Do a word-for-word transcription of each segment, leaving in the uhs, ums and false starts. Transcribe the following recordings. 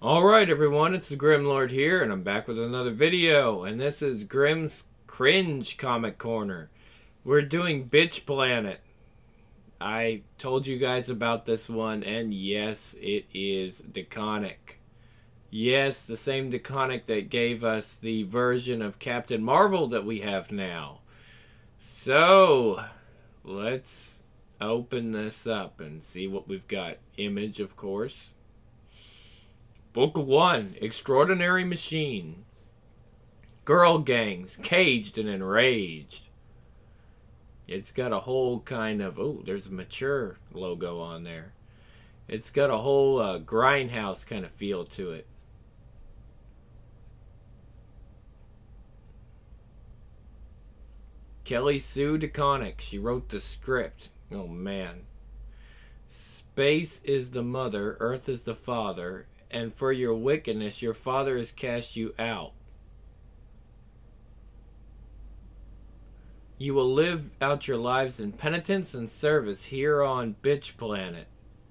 Alright everyone, it's the Grim Lord here, and I'm back with another video, and this is Grim's Cringe Comic Corner. We're doing Bitch Planet. I told you guys about this one, and yes, it is DeConnick. Yes, the same DeConnick that gave us the version of Captain Marvel that we have now. So, let's open this up and see what we've got. Image, of course. Book one, Extraordinary Machine. Girl gangs, caged and enraged. It's got a whole kind of, oh, there's a mature logo on there. It's got a whole uh, grindhouse kind of feel to it. Kelly Sue DeConnick, she wrote the script. Oh man. Space is the mother, Earth is the father, and for your wickedness your father has cast you out. You will live out your lives in penitence and service here on Bitch Planet.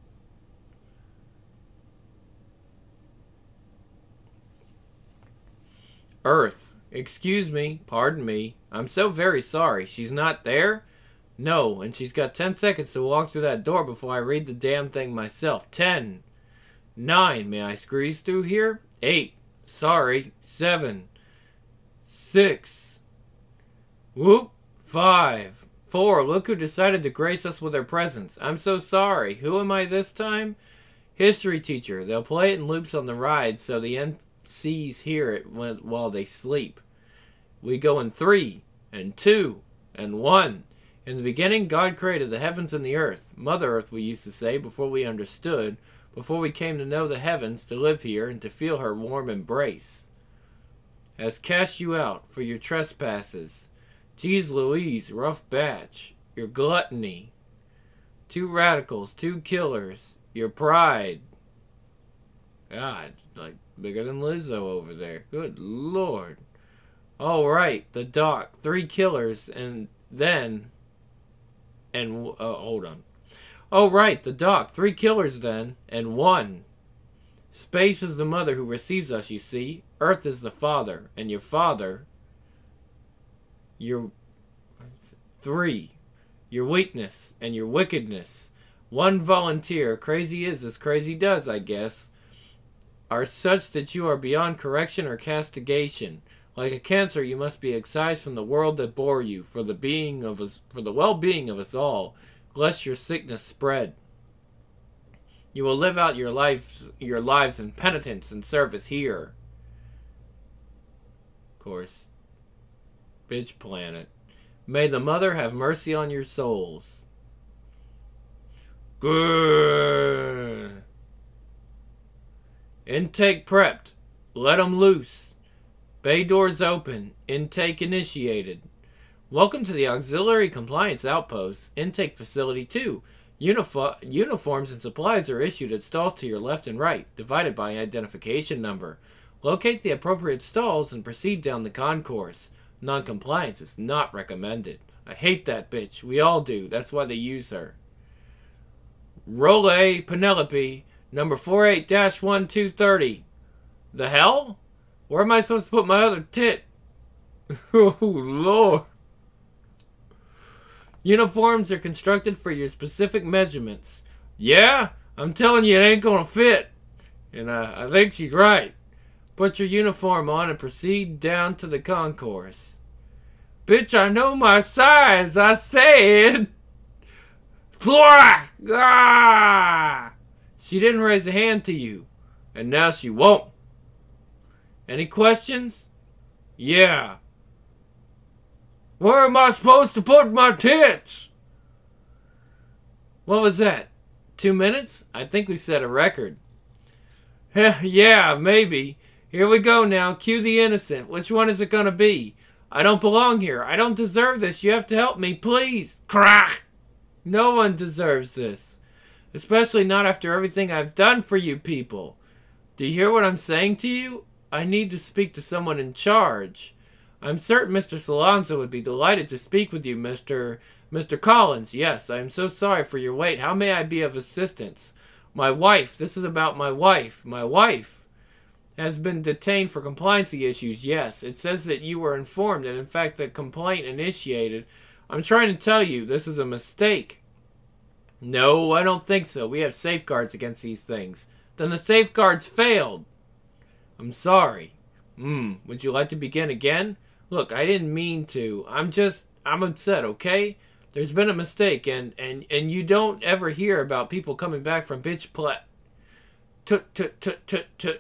Earth, excuse me, pardon me, I'm so very sorry. She's not there? No, and she's got ten seconds to walk through that door before I read the damn thing myself. Ten. Nine, may I squeeze through here? Eight, sorry. Seven. Six. Whoop. Five. Four, look who decided to grace us with their presence. I'm so sorry. Who am I this time? History teacher. They'll play it in loops on the ride so the N Cs hear it when, while they sleep. We go in three, and two, and one. In the beginning, God created the heavens and the earth. Mother Earth, we used to say, before we understood, before we came to know the heavens, to live here, and to feel her warm embrace. Has cast you out for your trespasses. Geez Louise, rough batch. Your gluttony. Two radicals, two killers. Your pride. God, like bigger than Lizzo over there. Good Lord. All right, the doc. Three killers, and then... And, uh, hold on. Oh, right, the doc. Three killers then, and one. Space is the mother who receives us, you see. Earth is the father, and your father... Your... Three. Your weakness, and your wickedness. One volunteer, crazy is as crazy does, I guess, are such that you are beyond correction or castigation. Like a cancer, you must be excised from the world that bore you, for the being of us, for the well-being of us all, lest your sickness spread. You will live out your lives, your lives in penitence and service here. Of course, Bitch Planet. May the Mother have mercy on your souls. Good. Intake prepped. Let 'em loose. Bay doors open. Intake initiated. Welcome to the Auxiliary Compliance Outpost. Intake Facility two. Unif uniforms and supplies are issued at stalls to your left and right, divided by identification number. Locate the appropriate stalls and proceed down the concourse. Non-compliance is not recommended. I hate that bitch. We all do. That's why they use her. Role Penelope, number four eight dash one two three zero. The hell? Where am I supposed to put my other tit? Oh, Lord. Uniforms are constructed for your specific measurements. Yeah? I'm telling you it ain't gonna fit. And uh, I think she's right. Put your uniform on and proceed down to the concourse. Bitch, I know my size, I said. Ah! She didn't raise a hand to you. And now she won't. Any questions? Yeah. Where am I supposed to put my tits? What was that? Two minutes? I think we set a record. Yeah, maybe. Here we go now. Cue the innocent. Which one is it gonna be? I don't belong here. I don't deserve this. You have to help me, please. Crack! No one deserves this. Especially not after everything I've done for you people. Do you hear what I'm saying to you? I need to speak to someone in charge. I'm certain Mister Salonzo would be delighted to speak with you, Mister Mister Collins. Yes, I am so sorry for your wait. How may I be of assistance? My wife. This is about my wife. My wife. has been detained for compliancy issues. Yes, it says that you were informed and in fact the complaint initiated. I'm trying to tell you, this is a mistake. No, I don't think so. We have safeguards against these things. Then the safeguards failed. I'm sorry. Hmm, would you like to begin again? Look, I didn't mean to. I'm just, I'm upset, okay? There's been a mistake, and, and, and you don't ever hear about people coming back from bitch play. Tut, tut, tut, tut, tut.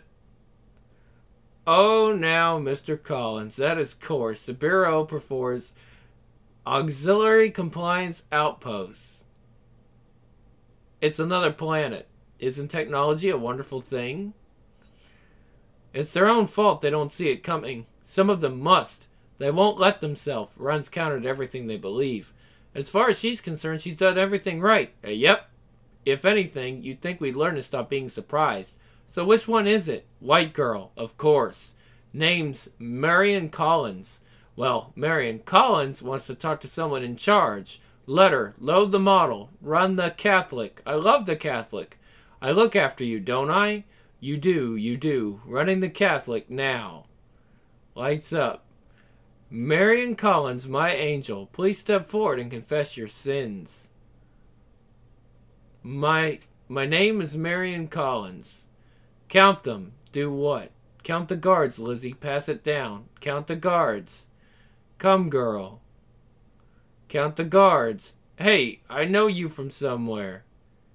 Oh, now, Mister Collins, that is course. The Bureau prefers auxiliary compliance outposts. It's another planet. Isn't technology a wonderful thing? It's their own fault they don't see it coming. Some of them must. They won't let themselves. Runs counter to everything they believe. As far as she's concerned, she's done everything right. Uh, yep. If anything, you'd think we'd learn to stop being surprised. So which one is it? White girl, of course. Name's Marion Collins. Well, Marion Collins wants to talk to someone in charge. Let her. Load the model. Run the Catholic. I love the Catholic. I look after you, don't I? You do, you do. Running the Catholic now. Lights up. Marion Collins, my angel, please step forward and confess your sins. My my name is Marion Collins. Count them. Do what? Count the guards, Lizzie. Pass it down. Count the guards. Come, girl. Count the guards. Hey, I know you from somewhere.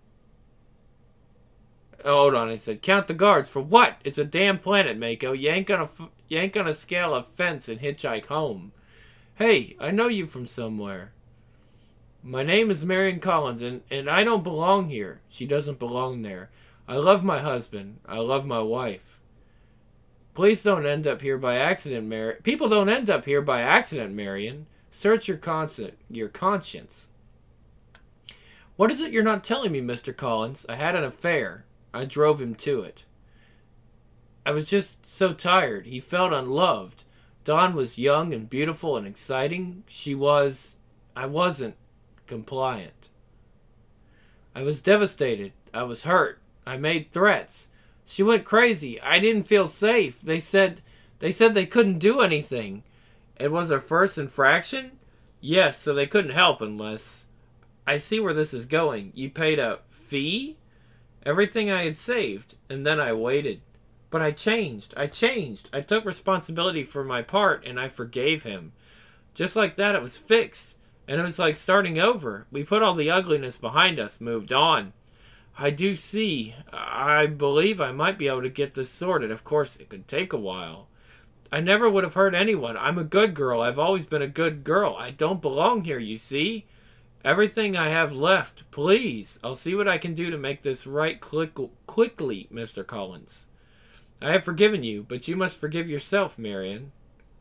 Hold on, I said, count the guards. For what? It's a damn planet, Mako. You ain't gonna, you ain't gonna scale a fence and hitchhike home. Hey, I know you from somewhere. My name is Marion Collins, and, and I don't belong here. She doesn't belong there. I love my husband. I love my wife. Please don't end up here by accident, Mar- People don't end up here by accident, Marion. Search your conscience. Your conscience. What is it you're not telling me, Mister Collins? I had an affair. I drove him to it. I was just so tired. He felt unloved. Dawn was young and beautiful and exciting. She was... I wasn't compliant. I was devastated. I was hurt. I made threats. She went crazy. I didn't feel safe. They said... They said they couldn't do anything. It was her first infraction? Yes, so they couldn't help unless... I see where this is going. You paid a fee? Everything I had saved, and then I waited. But I changed. I changed. I took responsibility for my part, and I forgave him. Just like that, it was fixed. And it was like starting over. We put all the ugliness behind us, moved on. I do see. I believe I might be able to get this sorted. Of course, it could take a while. I never would have hurt anyone. I'm a good girl. I've always been a good girl. I don't belong here, you see? Everything I have left, please. I'll see what I can do to make this right quick, quickly, Mister Collins. I have forgiven you, but you must forgive yourself, Marion.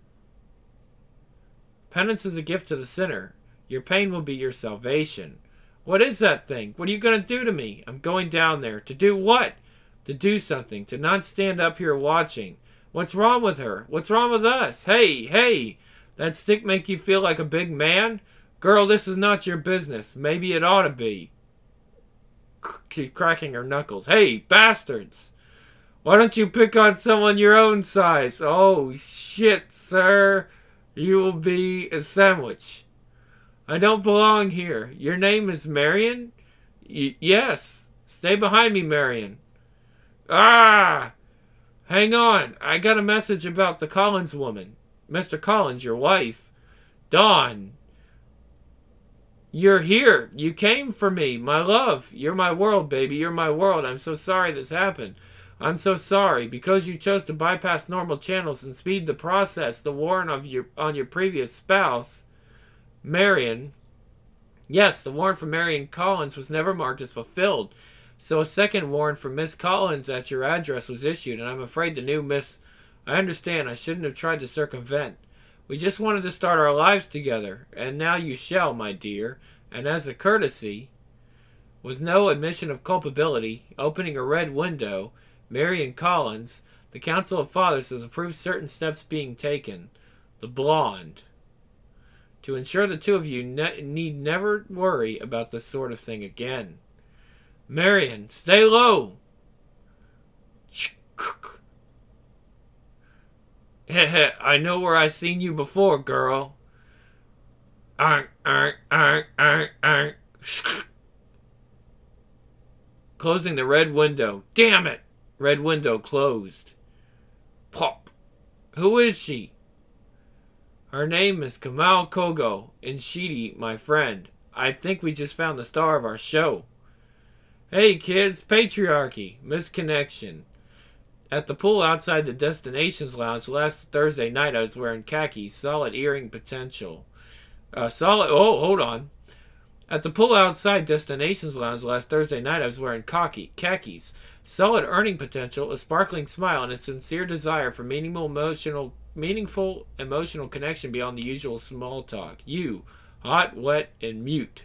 Penance is a gift to the sinner. Your pain will be your salvation. What is that thing? What are you going to do to me? I'm going down there. To do what? To do something. To not stand up here watching. What's wrong with her? What's wrong with us? Hey, hey! That stick make you feel like a big man? Girl, this is not your business. Maybe it ought to be. She's cracking her knuckles. Hey, bastards! Why don't you pick on someone your own size? Oh, shit, sir. You will be a sandwich. I don't belong here. Your name is Marion? Y- yes. Stay behind me, Marion. Ah! Hang on. I got a message about the Collins woman. Mister Collins, your wife. Dawn. You're here. You came for me. My love. You're my world, baby. You're my world. I'm so sorry this happened. I'm so sorry. Because you chose to bypass normal channels and speed the process, the warrant of your on your previous spouse, Marion. Yes, the warrant for Marion Collins was never marked as fulfilled. So a second warrant for Miss Collins at your address was issued, and I'm afraid the new Miss... I understand. I shouldn't have tried to circumvent. We just wanted to start our lives together, and now you shall, my dear. And as a courtesy, with no admission of culpability, opening a red window, Marion Collins, the Council of Fathers has approved certain steps being taken. The blonde. To ensure the two of you ne- need never worry about this sort of thing again. Marion, stay low! Heh I know where I seen you before, girl. Ark, ark, ark, ark, ark. Closing the red window. Damn it! Red window closed. Pop. Who is she? Her name is Kamal Kogo, and Shidi, my friend. I think we just found the star of our show. Hey kids, patriarchy, misconnection. At the pool outside the Destinations Lounge last Thursday night, I was wearing khakis, solid earring potential. Uh, solid, oh, hold on. At the pool outside Destinations Lounge last Thursday night, I was wearing khaki, khakis, solid earning potential, a sparkling smile, and a sincere desire for meaningful emotional, meaningful emotional connection beyond the usual small talk. You, hot, wet, and mute.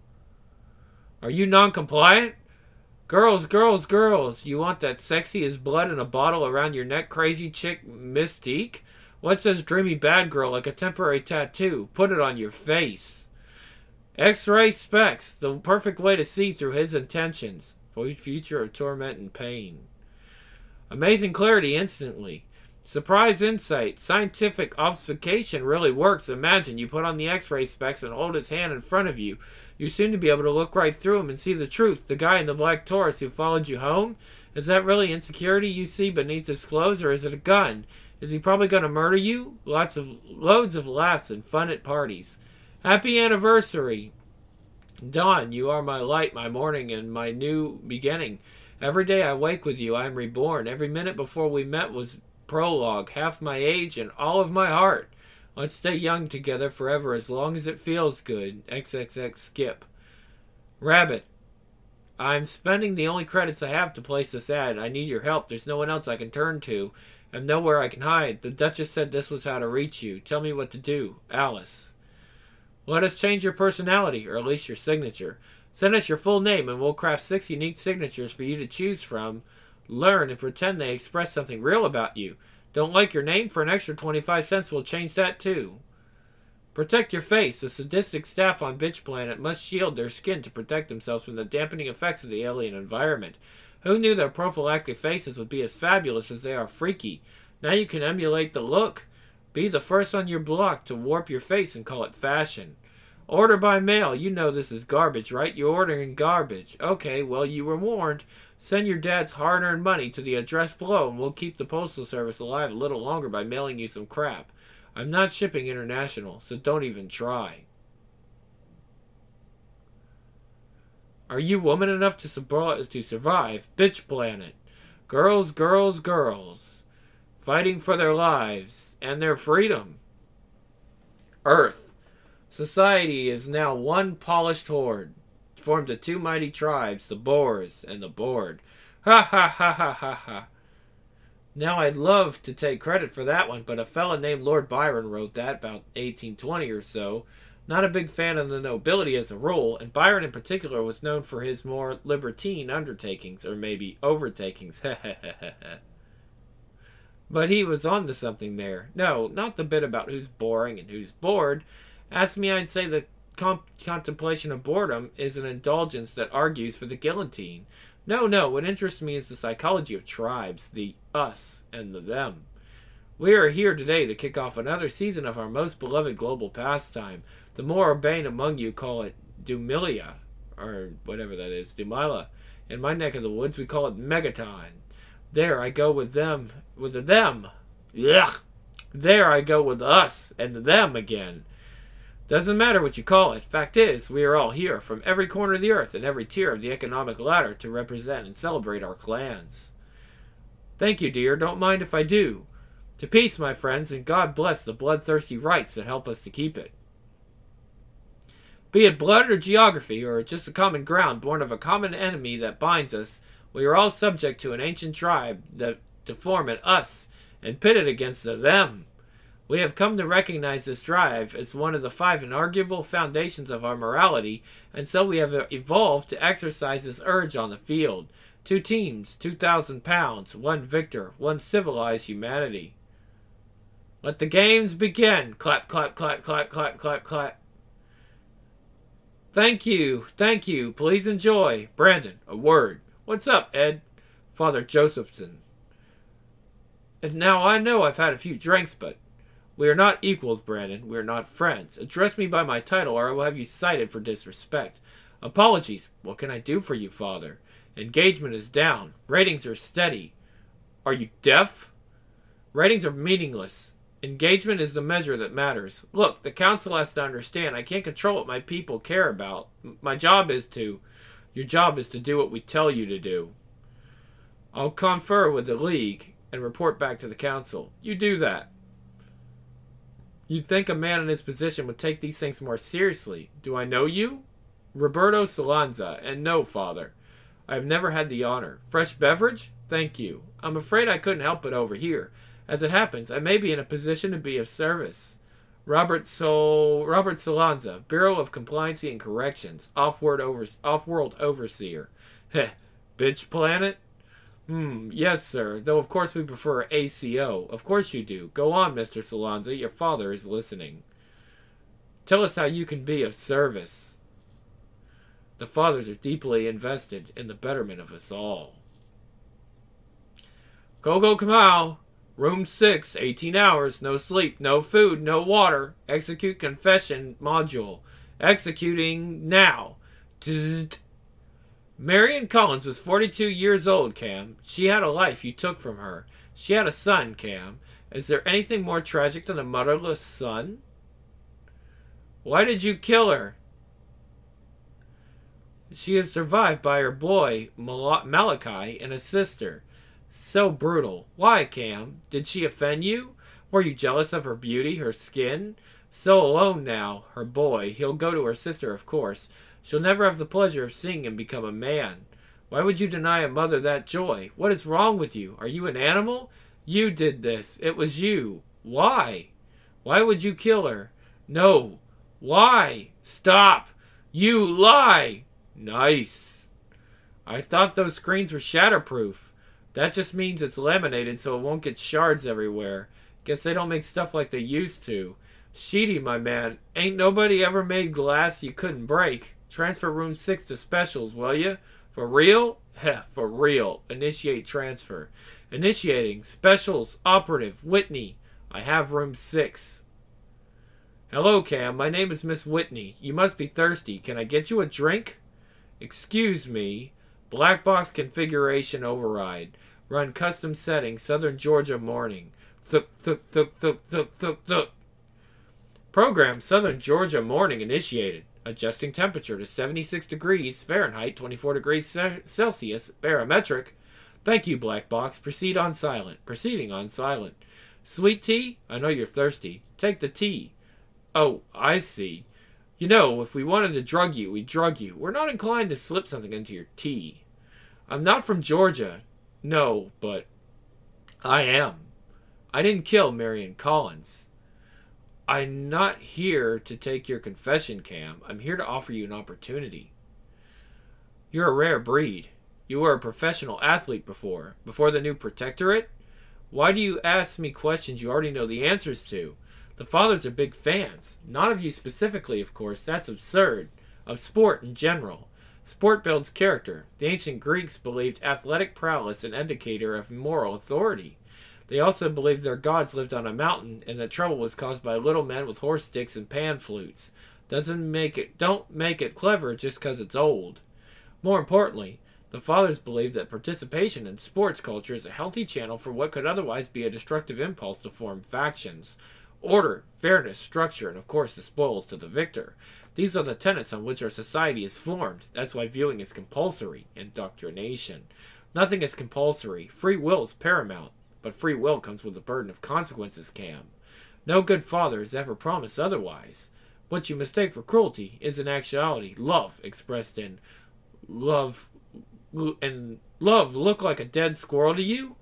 Are you non-compliant? Girls, girls, girls, you want that sexy as blood in a bottle around your neck crazy chick mystique? What says dreamy bad girl like a temporary tattoo? Put it on your face. X-ray specs, the perfect way to see through his intentions. For future of torment and pain. Amazing clarity instantly. Surprise insight. Scientific obfuscation really works. Imagine you put on the X-ray specs and hold his hand in front of you. You seem to be able to look right through him and see the truth. The guy in the black Taurus who followed you home? Is that really insecurity you see beneath his clothes, or is it a gun? Is he probably going to murder you? Lots of loads of laughs and fun at parties. Happy anniversary. Dawn, you are my light, my morning, and my new beginning. Every day I wake with you, I am reborn. Every minute before we met was prologue, half my age and all of my heart. Let's stay young together forever as long as it feels good. triple X skip. Rabbit. I'm spending the only credits I have to place this ad. I need your help. There's no one else I can turn to. And nowhere I can hide. The Duchess said this was how to reach you. Tell me what to do. Alice. Let us change your personality, or at least your signature. Send us your full name and we'll craft six unique signatures for you to choose from. Learn and pretend they express something real about you. Don't like your name? For an extra twenty-five cents, we'll change that too. Protect your face. The sadistic staff on Bitch Planet must shield their skin to protect themselves from the dampening effects of the alien environment. Who knew their prophylactic faces would be as fabulous as they are freaky? Now you can emulate the look. Be the first on your block to warp your face and call it fashion. Order by mail. You know this is garbage, right? You're ordering garbage. Okay, well, you were warned. Send your dad's hard-earned money to the address below, and we'll keep the postal service alive a little longer by mailing you some crap. I'm not shipping international, so don't even try. Are you woman enough to, sub- to survive? Bitch Planet. Girls, girls, girls. Fighting for their lives and their freedom. Earth. Society is now one polished horde, formed of two mighty tribes, the Boers and the Bored. Ha ha ha ha ha ha. Now I'd love to take credit for that one, but a fella named Lord Byron wrote that about eighteen twenty or so. Not a big fan of the nobility as a rule, and Byron in particular was known for his more libertine undertakings, or maybe overtakings. But he was on to something there. No, not the bit about who's boring and who's bored. Ask me, I'd say the comp- contemplation of boredom is an indulgence that argues for the guillotine. No, no, what interests me is the psychology of tribes, the us and the them. We are here today to kick off another season of our most beloved global pastime. The more urbane among you call it Dumilia, or whatever that is, Dumila. In my neck of the woods, we call it Megaton. There I go with them, with the them. Yuck. There I go with us and the them again. Doesn't matter what you call it. Fact is, we are all here from every corner of the earth and every tier of the economic ladder to represent and celebrate our clans. Thank you, dear. Don't mind if I do. To peace, my friends, and God bless the bloodthirsty rights that help us to keep it. Be it blood or geography, or just a common ground born of a common enemy that binds us, we are all subject to an ancient tribe that to form an us and pit it against the them. We have come to recognize this drive as one of the five inarguable foundations of our morality, and so we have evolved to exercise this urge on the field. Two teams, two thousand pounds, one victor, one civilized humanity. Let the games begin. Clap, clap, clap, clap, clap, clap, clap. Thank you, thank you. Please enjoy. Brandon, a word. What's up, Ed? Father Josephson. And now I know I've had a few drinks, but we are not equals, Brandon. We are not friends. Address me by my title, or I will have you cited for disrespect. Apologies. What can I do for you, Father? Engagement is down. Ratings are steady. Are you deaf? Ratings are meaningless. Engagement is the measure that matters. Look, the council has to understand I can't control what my people care about. My job is to... Your job is to do what we tell you to do. I'll confer with the League and report back to the council. You do that. You'd think a man in his position would take these things more seriously. Do I know you? Roberto Solanza, and no, Father. I have never had the honor. Fresh beverage? Thank you. I'm afraid I couldn't help it over here. As it happens, I may be in a position to be of service. Robert Sol... Robert Solanza, Bureau of Compliancy and Corrections, Off-world, over... Off-world Overseer. Heh, bitch planet? Hmm, yes, sir. Though, of course, we prefer A C O. Of course you do. Go on, Mister Solanza. Your father is listening. Tell us how you can be of service. The fathers are deeply invested in the betterment of us all. Gogo Kamau. Room six, eighteen hours. No sleep, no food, no water. Execute confession module. Executing now. Tzzzt. Marion Collins was forty-two years old, Cam. She had a life you took from her. She had a son, Cam. Is there anything more tragic than a motherless son? Why did you kill her? She is survived by her boy, Mal- Malachi, and a sister. So brutal. Why, Cam? Did she offend you? Were you jealous of her beauty, her skin? So alone now, her boy. He'll go to her sister, of course. She'll never have the pleasure of seeing him become a man. Why would you deny a mother that joy? What is wrong with you? Are you an animal? You did this. It was you. Why? Why would you kill her? No. Why? Stop. You lie. Nice. I thought those screens were shatterproof. That just means it's laminated so it won't get shards everywhere. Guess they don't make stuff like they used to. Sheedy, my man, ain't nobody ever made glass you couldn't break. Transfer room six to specials, will ya? For real? Heh, for real. Initiate transfer. Initiating. Specials. Operative. Whitney. I have room six. Hello, Cam. My name is Miss Whitney. You must be thirsty. Can I get you a drink? Excuse me. Black box configuration override. Run custom settings. Southern Georgia morning. Thuk, thuk, thuk, thuk, thuk, thuk, thuk. Program Southern Georgia morning initiated. Adjusting temperature to seventy-six degrees Fahrenheit, twenty-four degrees Celsius, barometric. Thank you, Black Box. Proceed on silent. Proceeding on silent. Sweet tea? I know you're thirsty. Take the tea. Oh, I see. You know, if we wanted to drug you, we'd drug you. We're not inclined to slip something into your tea. I'm not from Georgia. No, but I am. I didn't kill Marion Collins. I'm not here to take your confession, Cam. I'm here to offer you an opportunity. You're a rare breed. You were a professional athlete before. Before the new protectorate? Why do you ask me questions you already know the answers to? The fathers are big fans. Not of you specifically, of course. That's absurd. Of sport in general. Sport builds character. The ancient Greeks believed athletic prowess an indicator of moral authority. They also believed their gods lived on a mountain and that trouble was caused by little men with horse sticks and pan flutes. Doesn't make it, don't make it clever just because it's old. More importantly, the fathers believed that participation in sports culture is a healthy channel for what could otherwise be a destructive impulse to form factions. Order, fairness, structure, and of course the spoils to the victor. These are the tenets on which our society is formed. That's why viewing is compulsory. Indoctrination. Nothing is compulsory. Free will is paramount. But free will comes with the burden of consequences, Cam. No good father has ever promised otherwise. What you mistake for cruelty is in actuality love expressed in love. And love look like a dead squirrel to you?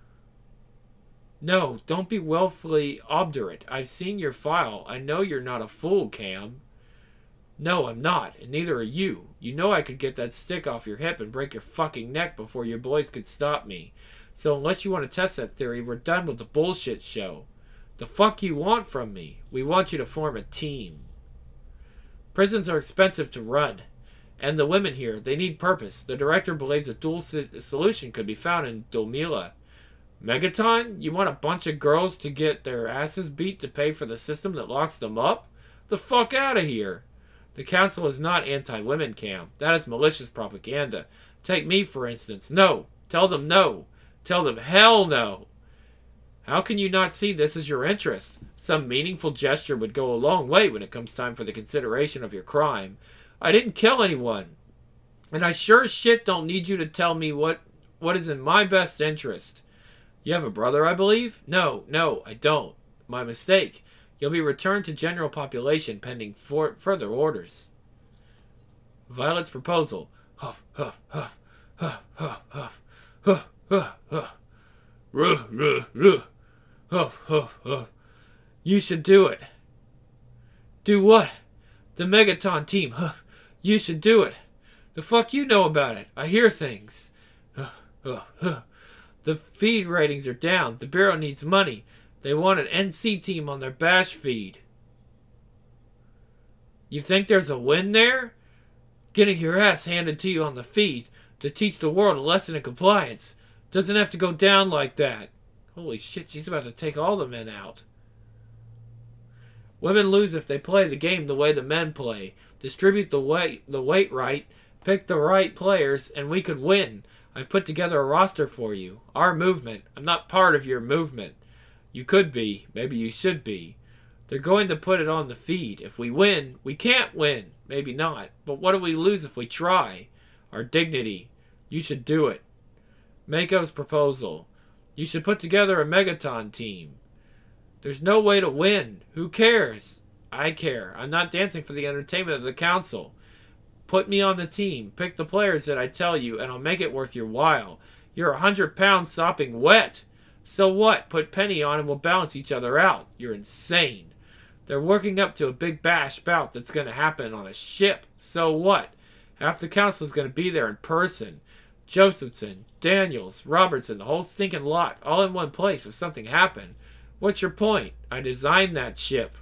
No, don't be willfully obdurate. I've seen your file. I know you're not a fool, Cam. No, I'm not, and neither are you. You know I could get that stick off your hip and break your fucking neck before your boys could stop me. So unless you want to test that theory, we're done with the bullshit show. The fuck you want from me? We want you to form a team. Prisons are expensive to run. And the women here, they need purpose. The director believes a dual solution could be found in Dolmila. Megaton? You want a bunch of girls to get their asses beat to pay for the system that locks them up? The fuck out of here. The council is not anti-women, Cam. That is malicious propaganda. Take me, for instance. No. Tell them no. Tell them hell no. How can you not see this as your interest? Some meaningful gesture would go a long way when it comes time for the consideration of your crime. I didn't kill anyone. And I sure as shit don't need you to tell me what, what is in my best interest. You have a brother, I believe? No, no, I don't. My mistake. You'll be returned to general population pending for further orders. Violet's proposal. Huff, huff, huff, huff, huff, huff, huff, huff, huff. Ruh, ruh, ruh. Huff, huff, huff. You should do it. Do what? The Megaton team. Huff. You should do it. The fuck you know about it? I hear things. Huff, huff, huff. The feed ratings are down. The Bureau needs money. They want an N C team on their bash feed. You think there's a win there? Getting your ass handed to you on the feed to teach the world a lesson in compliance. Doesn't have to go down like that. Holy shit, she's about to take all the men out. Women lose if they play the game the way the men play. Distribute the weight, the weight right, pick the right players, and we could win. I've put together a roster for you. Our movement. I'm not part of your movement. You could be. Maybe you should be. They're going to put it on the feed. If we win, we can't win. Maybe not. But what do we lose if we try? Our dignity. You should do it. Mako's proposal. You should put together a Megaton team. There's no way to win. Who cares? I care. I'm not dancing for the entertainment of the council. Put me on the team. Pick the players that I tell you, and I'll make it worth your while. You're a hundred pounds sopping wet. So what? Put Penny on and we'll balance each other out. You're insane. They're working up to a big bash bout that's going to happen on a ship. So what? Half the council's going to be there in person. Josephson, Daniels, Robertson, the whole stinking lot, all in one place if something happened. What's your point? I designed that ship.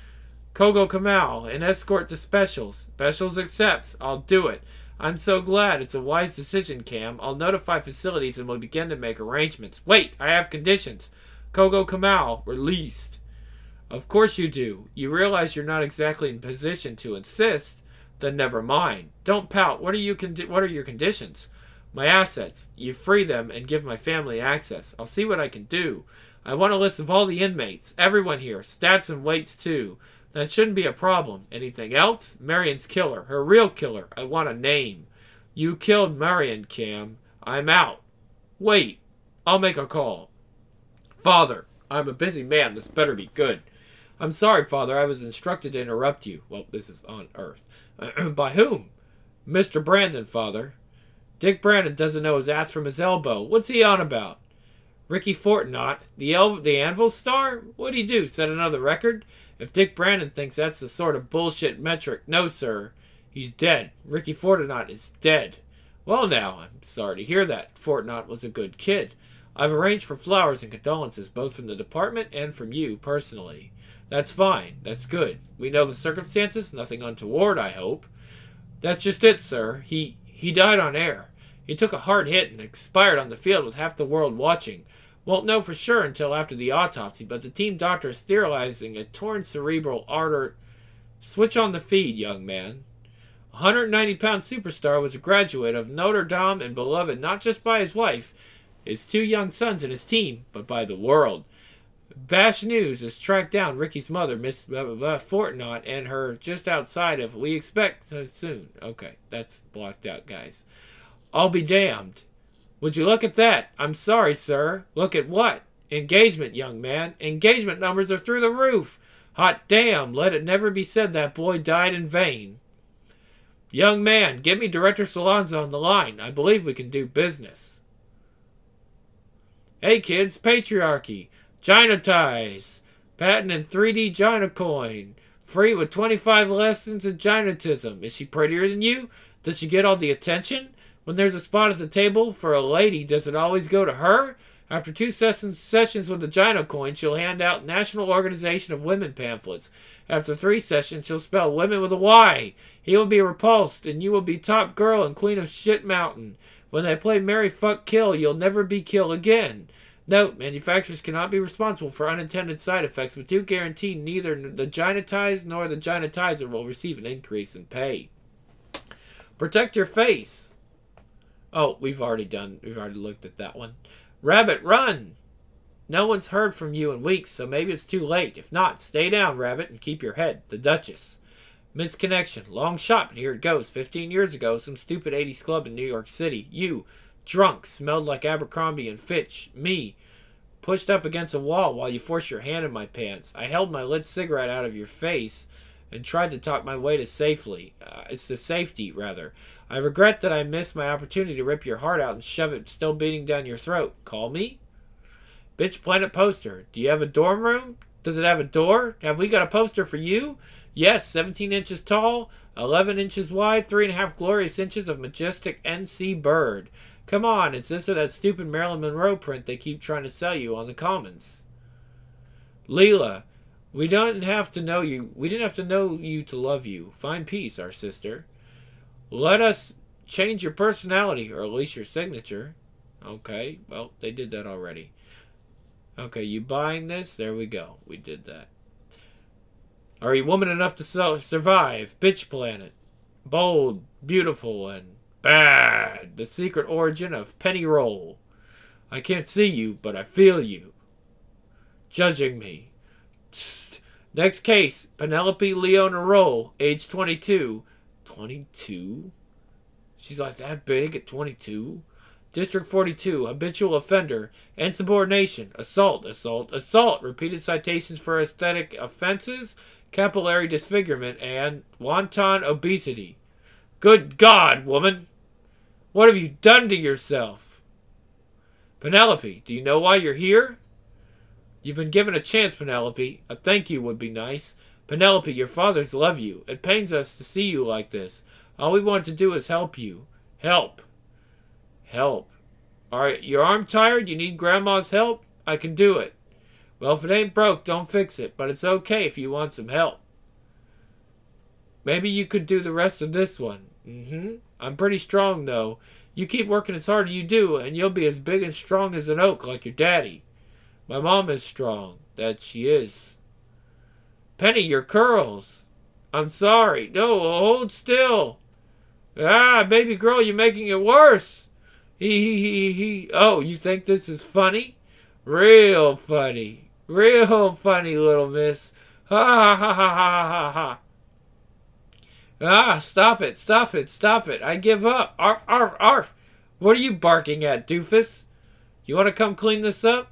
Kogo Kamal, an escort to Specials. Specials accepts. I'll do it. I'm so glad. It's a wise decision, Cam. I'll notify facilities and we'll begin to make arrangements. Wait, I have conditions. Kogo Kamal, released. Of course you do. You realize you're not exactly in position to insist? Then never mind. Don't pout. What are you condi- What are your conditions? My assets. You free them and give my family access. I'll see what I can do. I want a list of all the inmates. Everyone here. Stats and weights too. That shouldn't be a problem. Anything else? Marion's killer. Her real killer. I want a name. You killed Marion, Cam. I'm out. Wait. I'll make a call. Father, I'm a busy man. This better be good. I'm sorry, Father. I was instructed to interrupt you. Well, this is on Earth. By whom? Mister Brandon, Father. Dick Brandon doesn't know his ass from his elbow. What's he on about? Ricky Fortnot, the El- the Anvil star? What'd he do? Set another record? If Dick Brandon thinks that's the sort of bullshit metric, no, sir. He's dead. Ricky Fortnot is dead. Well, now, I'm sorry to hear that. Fortnot was a good kid. I've arranged for flowers and condolences, both from the department and from you, personally. That's fine. That's good. We know the circumstances. Nothing untoward, I hope. That's just it, sir. He, he died on air. He took a hard hit and expired on the field with half the world watching. Won't know for sure until after the autopsy, but the team doctor is theorizing a torn cerebral artery. Switch on the feed, young man. A one hundred ninety pound superstar was a graduate of Notre Dame and beloved not just by his wife, his two young sons and his team, but by the world. Bash News has tracked down Ricky's mother, Miss Fortnot, and her just outside of, we expect so soon. Okay, that's blocked out, guys. I'll be damned. Would you look at that? I'm sorry, sir. Look at what? Engagement, young man. Engagement numbers are through the roof. Hot damn. Let it never be said that boy died in vain. Young man, get me Director Solonzo on the line. I believe we can do business. Hey, kids. Patriarchy. Gynotize. Patent in three D Gynocoin. Free with twenty-five lessons in gynotism. Is she prettier than you? Does she get all the attention? When there's a spot at the table for a lady, does it always go to her? After two sessions, sessions with the Gynocoin, she'll hand out National Organization of Women pamphlets. After three sessions, she'll spell women with a Y. He will be repulsed, and you will be top girl and queen of Shit Mountain. When they play Marry, Fuck, Kill, you'll never be kill again. Note, manufacturers cannot be responsible for unintended side effects, but do guarantee neither the Gynetize nor the Gynetizer will receive an increase in pay. Protect your face. Oh, we've already done, we've already looked at that one. Rabbit, run! No one's heard from you in weeks, so maybe it's too late. If not, stay down, Rabbit, and keep your head. The Duchess. Misconnection. Long shot, but here it goes. Fifteen years ago, some stupid eighties club in New York City. You, drunk, smelled like Abercrombie and Fitch. Me, pushed up against a wall while you forced your hand in my pants. I held my lit cigarette out of your face and tried to talk my way to safely. Uh, it's to safety, rather. I regret that I missed my opportunity to rip your heart out and shove it still beating down your throat. Call me? Bitch Planet poster. Do you have a dorm room? Does it have a door? Have we got a poster for you? Yes, seventeen inches tall, eleven inches wide, three and a half glorious inches of majestic N C bird. Come on, it's this or that stupid Marilyn Monroe print they keep trying to sell you on the Commons. Leela, we don't have to know you. We didn't have to know you to love you. Find peace, our sister. Let us change your personality, or at least your signature. Okay, well, they did that already. Okay, you buying this? There we go. We did that. Are you woman enough to survive? Bitch Planet. Bold, beautiful, and bad. The secret origin of Penny Roll. I can't see you, but I feel you. Judging me. Tsk. Next case. Penelope Leona Roll, age twenty-two. twenty-two? She's like that big at twenty-two? District forty-two, habitual offender, insubordination, assault, assault, assault, repeated citations for aesthetic offenses, capillary disfigurement, and wanton obesity. Good God, woman! What have you done to yourself? Penelope, do you know why you're here? You've been given a chance, Penelope. A thank you would be nice. Penelope, your fathers love you. It pains us to see you like this. All we want to do is help you. Help. Help. Alright, your arm tired? You need Grandma's help? I can do it. Well, if it ain't broke, don't fix it. But it's okay if you want some help. Maybe you could do the rest of this one. Mm-hmm. I'm pretty strong, though. You keep working as hard as you do, and you'll be as big and strong as an oak like your daddy. My mom is strong. That she is. Penny, your curls. I'm sorry. No, hold still. Ah, baby girl, you're making it worse. He, he, he, he. Oh, you think this is funny? Real funny. Real funny, little miss. Ha, ha, ha, ha, ha, ha, ha. Ah, stop it, stop it, stop it. I give up. Arf, arf, arf. What are you barking at, doofus? You want to come clean this up?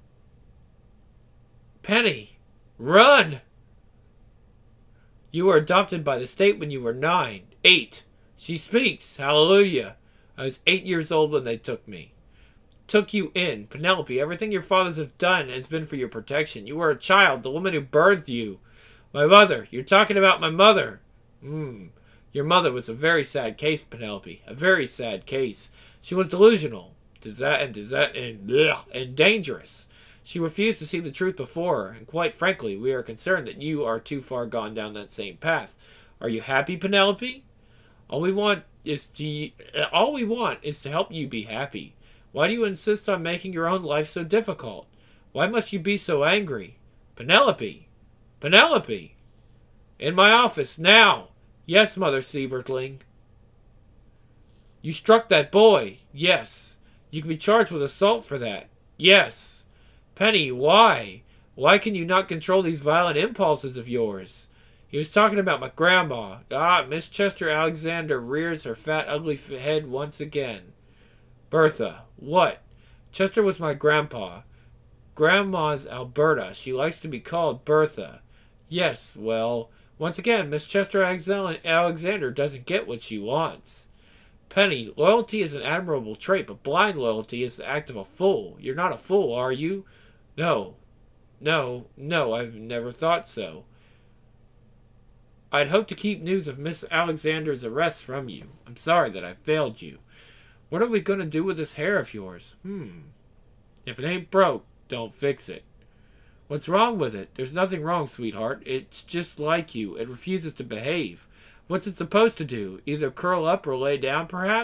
Penny, run. You were adopted by the state when you were nine. Eight. She speaks. Hallelujah. I was eight years old when they took me. Took you in. Penelope, everything your fathers have done has been for your protection. You were a child, the woman who birthed you. My mother. You're talking about my mother. Hmm. Your mother was a very sad case, Penelope. A very sad case. She was delusional. Does that and does that and ugh, and dangerous. She refused to see the truth before her, and quite frankly, we are concerned that you are too far gone down that same path. Are you happy, Penelope? All we want is to all we want is to help you be happy. Why do you insist on making your own life so difficult? Why must you be so angry? Penelope! Penelope! In my office, now! Yes, Mother Siebertling. You struck that boy. Yes. You can be charged with assault for that. Yes. Penny, why? Why can you not control these violent impulses of yours? He was talking about my grandma. Ah, Miss Chester Alexander rears her fat, ugly head once again. Bertha. What? Chester was my grandpa. Grandma's Alberta. She likes to be called Bertha. Yes, well, once again, Miss Chester Alexander doesn't get what she wants. Penny, loyalty is an admirable trait, but blind loyalty is the act of a fool. You're not a fool, are you? No. No, no, I've never thought so. I'd hoped to keep news of Miss Alexander's arrest from you. I'm sorry that I failed you. What are we going to do with this hair of yours? Hmm. If it ain't broke, don't fix it. What's wrong with it? There's nothing wrong, sweetheart. It's just like you. It refuses to behave. What's it supposed to do? Either curl up or lay down, perhaps?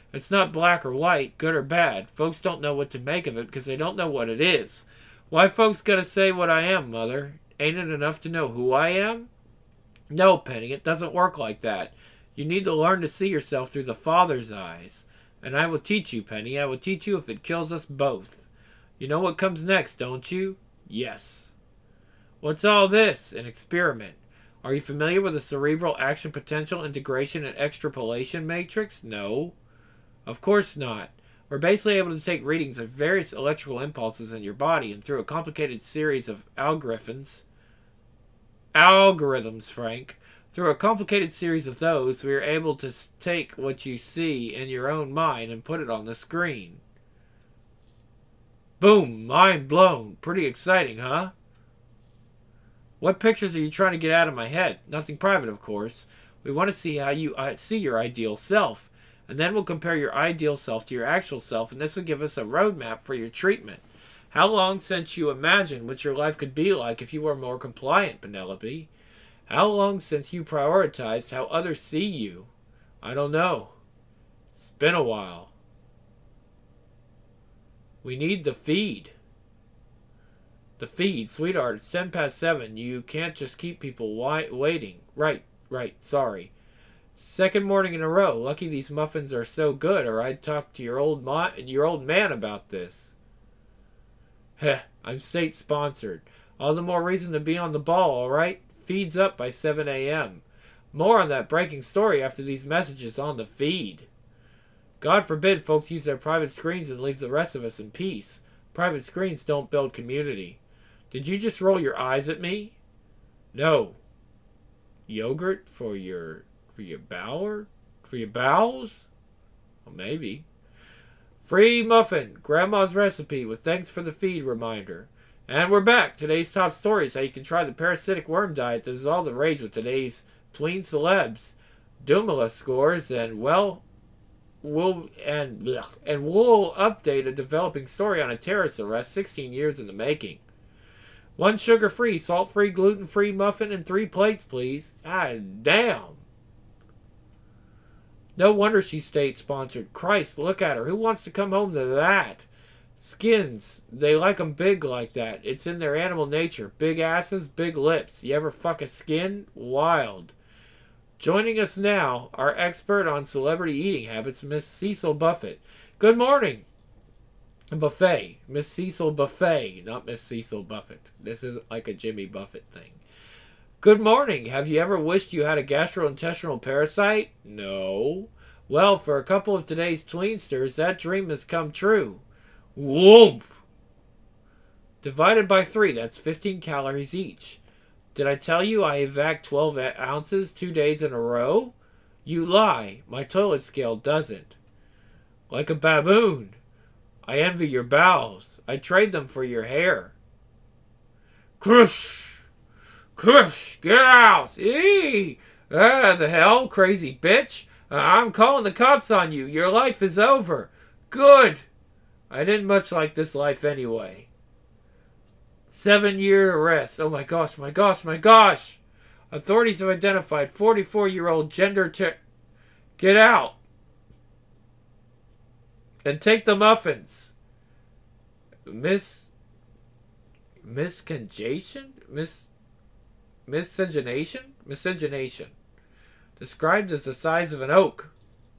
It's not black or white, good or bad. Folks don't know what to make of it because they don't know what it is. Why folks gotta say what I am, Mother? Ain't it enough to know who I am? No, Penny, it doesn't work like that. You need to learn to see yourself through the Father's eyes. And I will teach you, Penny. I will teach you if it kills us both. You know what comes next, don't you? Yes. What's all this? An experiment. Are you familiar with the cerebral action potential integration and extrapolation matrix? No. Of course not. We're basically able to take readings of various electrical impulses in your body, and through a complicated series of algorithms, algorithms, Frank, through a complicated series of those, we are able to take what you see in your own mind and put it on the screen. Boom, mind blown. Pretty exciting, huh? What pictures are you trying to get out of my head? Nothing private, of course. We want to see how you uh, see your ideal self. And then we'll compare your ideal self to your actual self, and this will give us a roadmap for your treatment. How long since you imagined what your life could be like if you were more compliant, Penelope? How long since you prioritized how others see you? I don't know. It's been a while. We need the feed. The feed, sweetheart, it's ten past seven. You can't just keep people wi- waiting. Right, right, sorry. Second morning in a row. Lucky these muffins are so good, or I'd talk to your old mo- your old man about this. Heh, I'm state-sponsored. All the more reason to be on the ball, all right? Feed's up by seven a.m. More on that breaking story after these messages on the feed. God forbid folks use their private screens and leave the rest of us in peace. Private screens don't build community. Did you just roll your eyes at me? No. Yogurt for your... For your bowel? For your bowels? Well, maybe. Free muffin. Grandma's recipe with thanks for the feed reminder. And we're back. Today's top story is how you can try the parasitic worm diet that is all the rage with today's tween celebs, Dumala scores, and well, we'll and blech, and we'll update a developing story on a terrorist arrest sixteen years in the making. One sugar-free, salt-free, gluten-free muffin and three plates, please. God damn. No wonder she's state-sponsored. Christ, look at her. Who wants to come home to that? Skins, they like 'em big like that. It's in their animal nature. Big asses, big lips. You ever fuck a skin? Wild. Joining us now, our expert on celebrity eating habits, Miss Cecil Buffett. Good morning. Buffet. Miss Cecil Buffet, not Miss Cecil Buffett. This is like a Jimmy Buffett thing. Good morning. Have you ever wished you had a gastrointestinal parasite? No. Well, for a couple of today's tweensters, that dream has come true. Whoop! Divided by three, that's fifteen calories each. Did I tell you I evac twelve ounces two days in a row? You lie. My toilet scale doesn't. Like a baboon. I envy your bowels. I trade them for your hair. Crush! Crush! Get out! Eee! Ah, the hell, crazy bitch! Uh, I'm calling the cops on you. Your life is over. Good! I didn't much like this life anyway. Seven-year arrest. Oh my gosh, my gosh, my gosh! Authorities have identified forty-four-year-old gender ter- Get out! And take the muffins. Miss... Misconjation? Miss... Miscegenation? Miscegenation. Described as the size of an oak.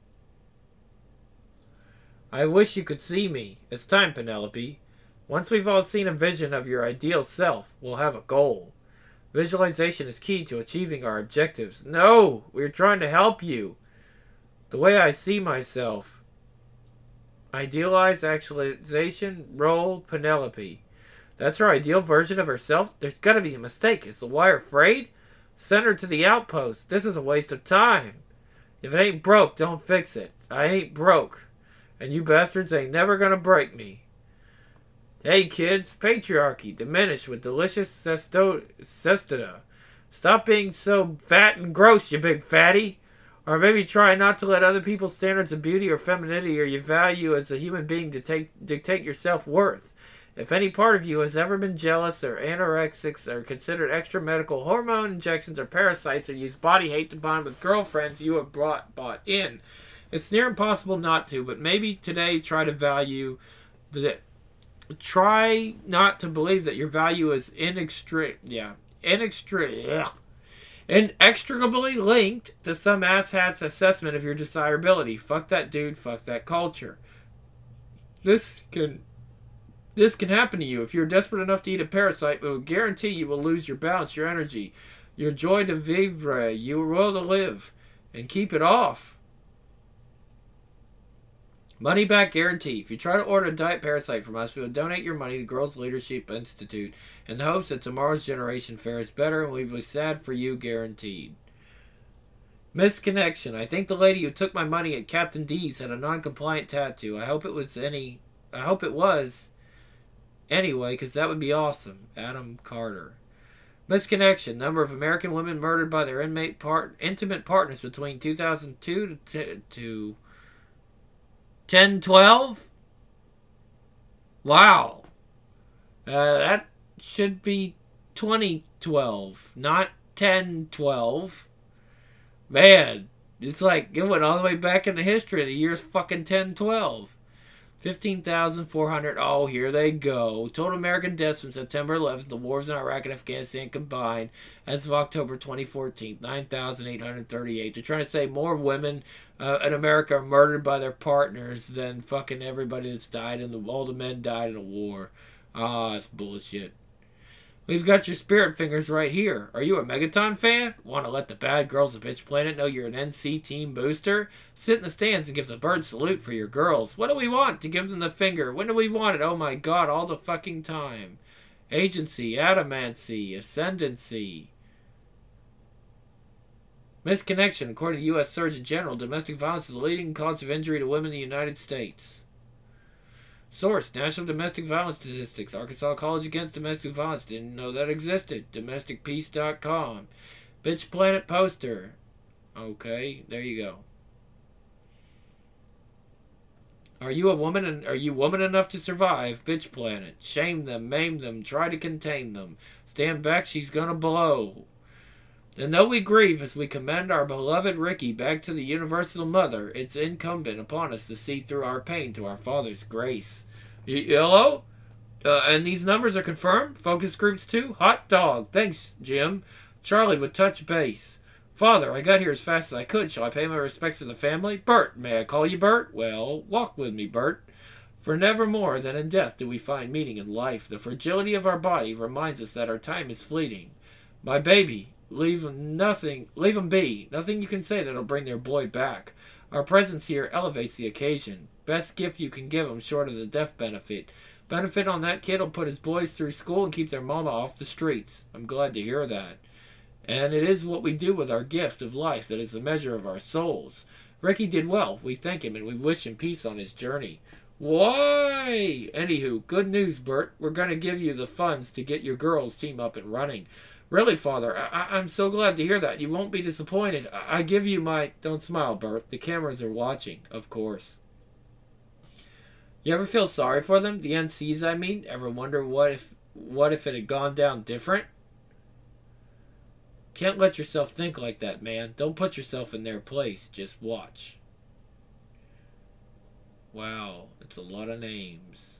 I wish you could see me. It's time, Penelope. Once we've all seen a vision of your ideal self, we'll have a goal. Visualization is key to achieving our objectives. No! We're trying to help you. The way I see myself. Idealized actualization, role, Penelope. That's her ideal version of herself? There's gotta be a mistake. Is the wire afraid? Send her to the outpost. This is a waste of time. If it ain't broke, don't fix it. I ain't broke. And you bastards ain't never gonna break me. Hey kids, patriarchy diminished with delicious cesto- cestida. Stop being so fat and gross, you big fatty. Or maybe try not to let other people's standards of beauty or femininity or your value as a human being dictate, dictate your self-worth. If any part of you has ever been jealous or anorexic or considered extra medical hormone injections or parasites or used body hate to bond with girlfriends, you have brought, bought in. It's near impossible not to, but maybe today try to value the. Try not to believe that your value is inextric. Yeah, inextric. Inextricably linked to some asshat's assessment of your desirability. Fuck that dude. Fuck that culture. This can this can happen to you if you're desperate enough to eat a parasite. It will guarantee you will lose your balance, your energy, your joy de vivre, your will to live, and keep it off. Money back guarantee. If you try to order a diet parasite from us, we will donate your money to Girls Leadership Institute in the hopes that tomorrow's generation fares better, and we will be sad for you, guaranteed. Misconnection. I think the lady who took my money at Captain D's had a non-compliant tattoo. I hope it was any. I hope it was. Anyway, because that would be awesome. Adam Carter. Misconnection. Number of American women murdered by their inmate part intimate partners between two thousand two to to ten twelve. Wow. Uh, that should be twenty twelve, not ten twelve. Man, it's like it went all the way back into history. The year's fucking ten twelve. fifteen thousand four hundred. Oh, here they go. Total American deaths from September eleventh, the wars in Iraq and Afghanistan combined, as of October twenty fourteen, nine thousand eight hundred thirty-eight. They're trying to say more women uh, in America are murdered by their partners than fucking everybody that's died in the all the men died in a war. Ah, it's bullshit. We've got your spirit fingers right here. Are you a Megaton fan? Want to let the bad girls of Bitch Planet know you're an N C team booster? Sit in the stands and give the bird salute for your girls. What do we want? To give them the finger. When do we want it? Oh my god, all the fucking time. Agency, adamancy, ascendancy. Misconnection. According to U S Surgeon General, domestic violence is the leading cause of injury to women in the United States. Source, National Domestic Violence Statistics. Arkansas College Against Domestic Violence. Didn't know that existed. domestic peace dot com. Bitch Planet poster. Okay, there you go. Are you a woman and are you woman enough to survive? Bitch Planet. Shame them, maim them, try to contain them. Stand back, she's gonna blow. And though we grieve as we commend our beloved Ricky back to the universal mother, it's incumbent upon us to see through our pain to our Father's grace. Y- hello? Uh, and these numbers are confirmed? Focus groups too? Hot dog. Thanks, Jim. Charlie would touch base. Father, I got here as fast as I could. Shall I pay my respects to the family? Bert, may I call you Bert? Well, walk with me, Bert. For never more than in death do we find meaning in life. The fragility of our body reminds us that our time is fleeting. My baby... Leave nothing, leave them be. Nothing you can say that'll bring their boy back. Our presence here elevates the occasion. Best gift you can give them short of the death benefit. Benefit on that kid will put his boys through school and keep their mama off the streets. I'm glad to hear that. And it is what we do with our gift of life that is the measure of our souls. Ricky did well. We thank him and we wish him peace on his journey. Why? Anywho, good news, Bert. We're going to give you the funds to get your girls' team up and running. Really, Father, I- I'm so glad to hear that. You won't be disappointed. I-, I give you my... Don't smile, Bert. The cameras are watching, of course. You ever feel sorry for them? The N Cs, I mean? Ever wonder what if what if it had gone down different? Can't let yourself think like that, man. Don't put yourself in their place. Just watch. Wow, it's a lot of names.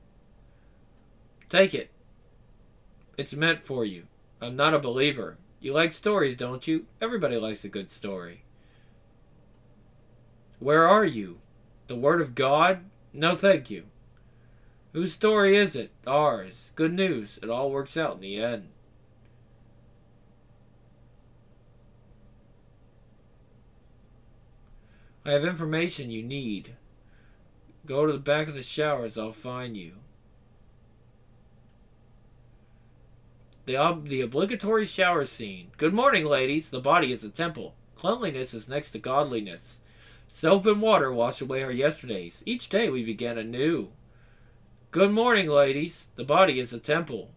Take it. It's meant for you. I'm not a believer. You like stories, don't you? Everybody likes a good story. Where are you? The Word of God? No, thank you. Whose story is it? Ours. Good news. It all works out in the end. I have information you need. Go to the back of the showers. I'll find you. The, ob- the obligatory shower scene. Good morning, ladies. The body is a temple. Cleanliness is next to godliness. Soap and water wash away our yesterdays. Each day we begin anew. Good morning, ladies. The body is a temple.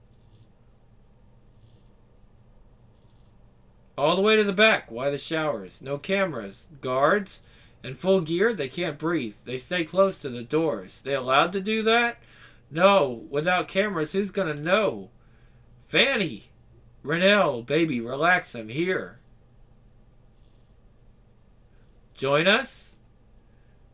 All the way to the back. Why the showers? No cameras. Guards? In full gear? They can't breathe. They stay close to the doors. They allowed to do that? No. Without cameras, who's gonna know? Fanny! Renelle, baby, relax, I'm here. Join us?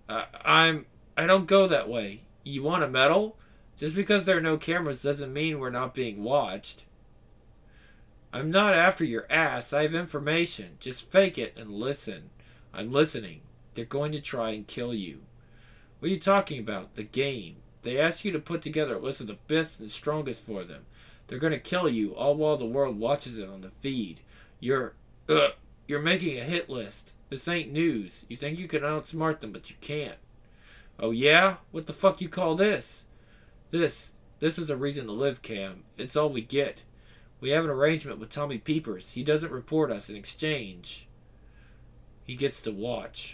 Uh, I'm. I don't go that way. You want a medal? Just because there are no cameras doesn't mean we're not being watched. I'm not after your ass. I have information. Just fake it and listen. I'm listening. They're going to try and kill you. What are you talking about? The game. They asked you to put together a list of the best and strongest for them. They're going to kill you, all while the world watches it on the feed. You're, uh, you're making a hit list. This ain't news. You think you can outsmart them, but you can't. Oh yeah? What the fuck you call this? This, this is a reason to live, Cam. It's all we get. We have an arrangement with Tommy Peepers. He doesn't report us. In exchange, he gets to watch.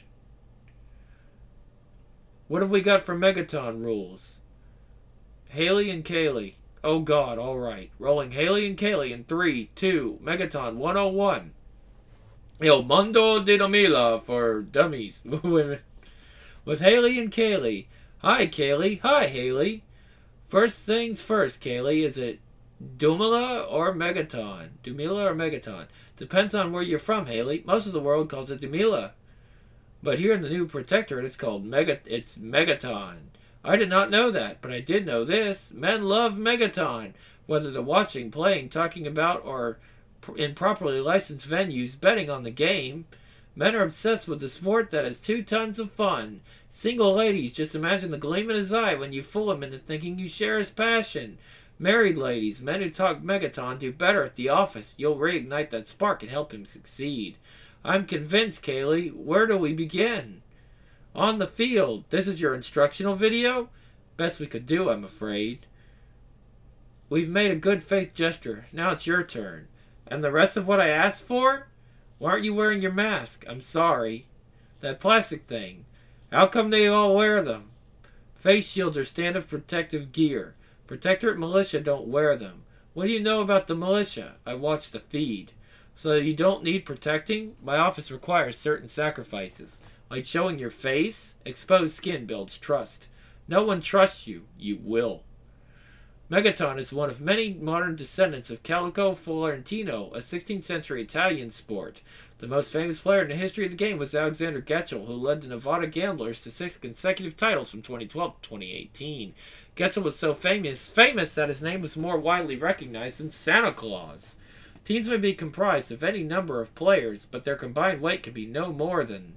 What have we got for Megaton rules? Haley and Kaylee. Oh god, alright. Rolling Haley and Kaylee in three, two, Megaton one oh one. El Mundo de Domila for dummies. Women. With Haley and Kaylee. Hi, Kaylee. Hi, Haley. First things first, Kaylee. Is it Dumila or Megaton? Dumila or Megaton? Depends on where you're from, Haley. Most of the world calls it Dumila. But here in the new Protectorate, it's called Mega. It's Megaton. I did not know that, but I did know this. Men love Megaton. Whether they're watching, playing, talking about, or in properly licensed venues betting on the game, men are obsessed with the sport that has two tons of fun. Single ladies, just imagine the gleam in his eye when you fool him into thinking you share his passion. Married ladies, men who talk Megaton do better at the office. You'll reignite that spark and help him succeed. I'm convinced, Kaylee. Where do we begin? On the field. This is your instructional video? Best we could do, I'm afraid. We've made a good faith gesture. Now it's your turn. And the rest of what I asked for? Why aren't you wearing your mask? I'm sorry. That plastic thing. How come they all wear them? Face shields are standard protective gear. Protectorate militia don't wear them. What do you know about the militia? I watch the feed. So you don't need protecting? My office requires certain sacrifices. Like showing your face? Exposed skin builds trust. No one trusts you. You will. Megaton is one of many modern descendants of Calico Florentino, a sixteenth century Italian sport. The most famous player in the history of the game was Alexander Getchell, who led the Nevada Gamblers to six consecutive titles from twenty twelve to twenty eighteen. Getchell was so famous, famous that his name was more widely recognized than Santa Claus. Teams may be comprised of any number of players, but their combined weight can be no more than...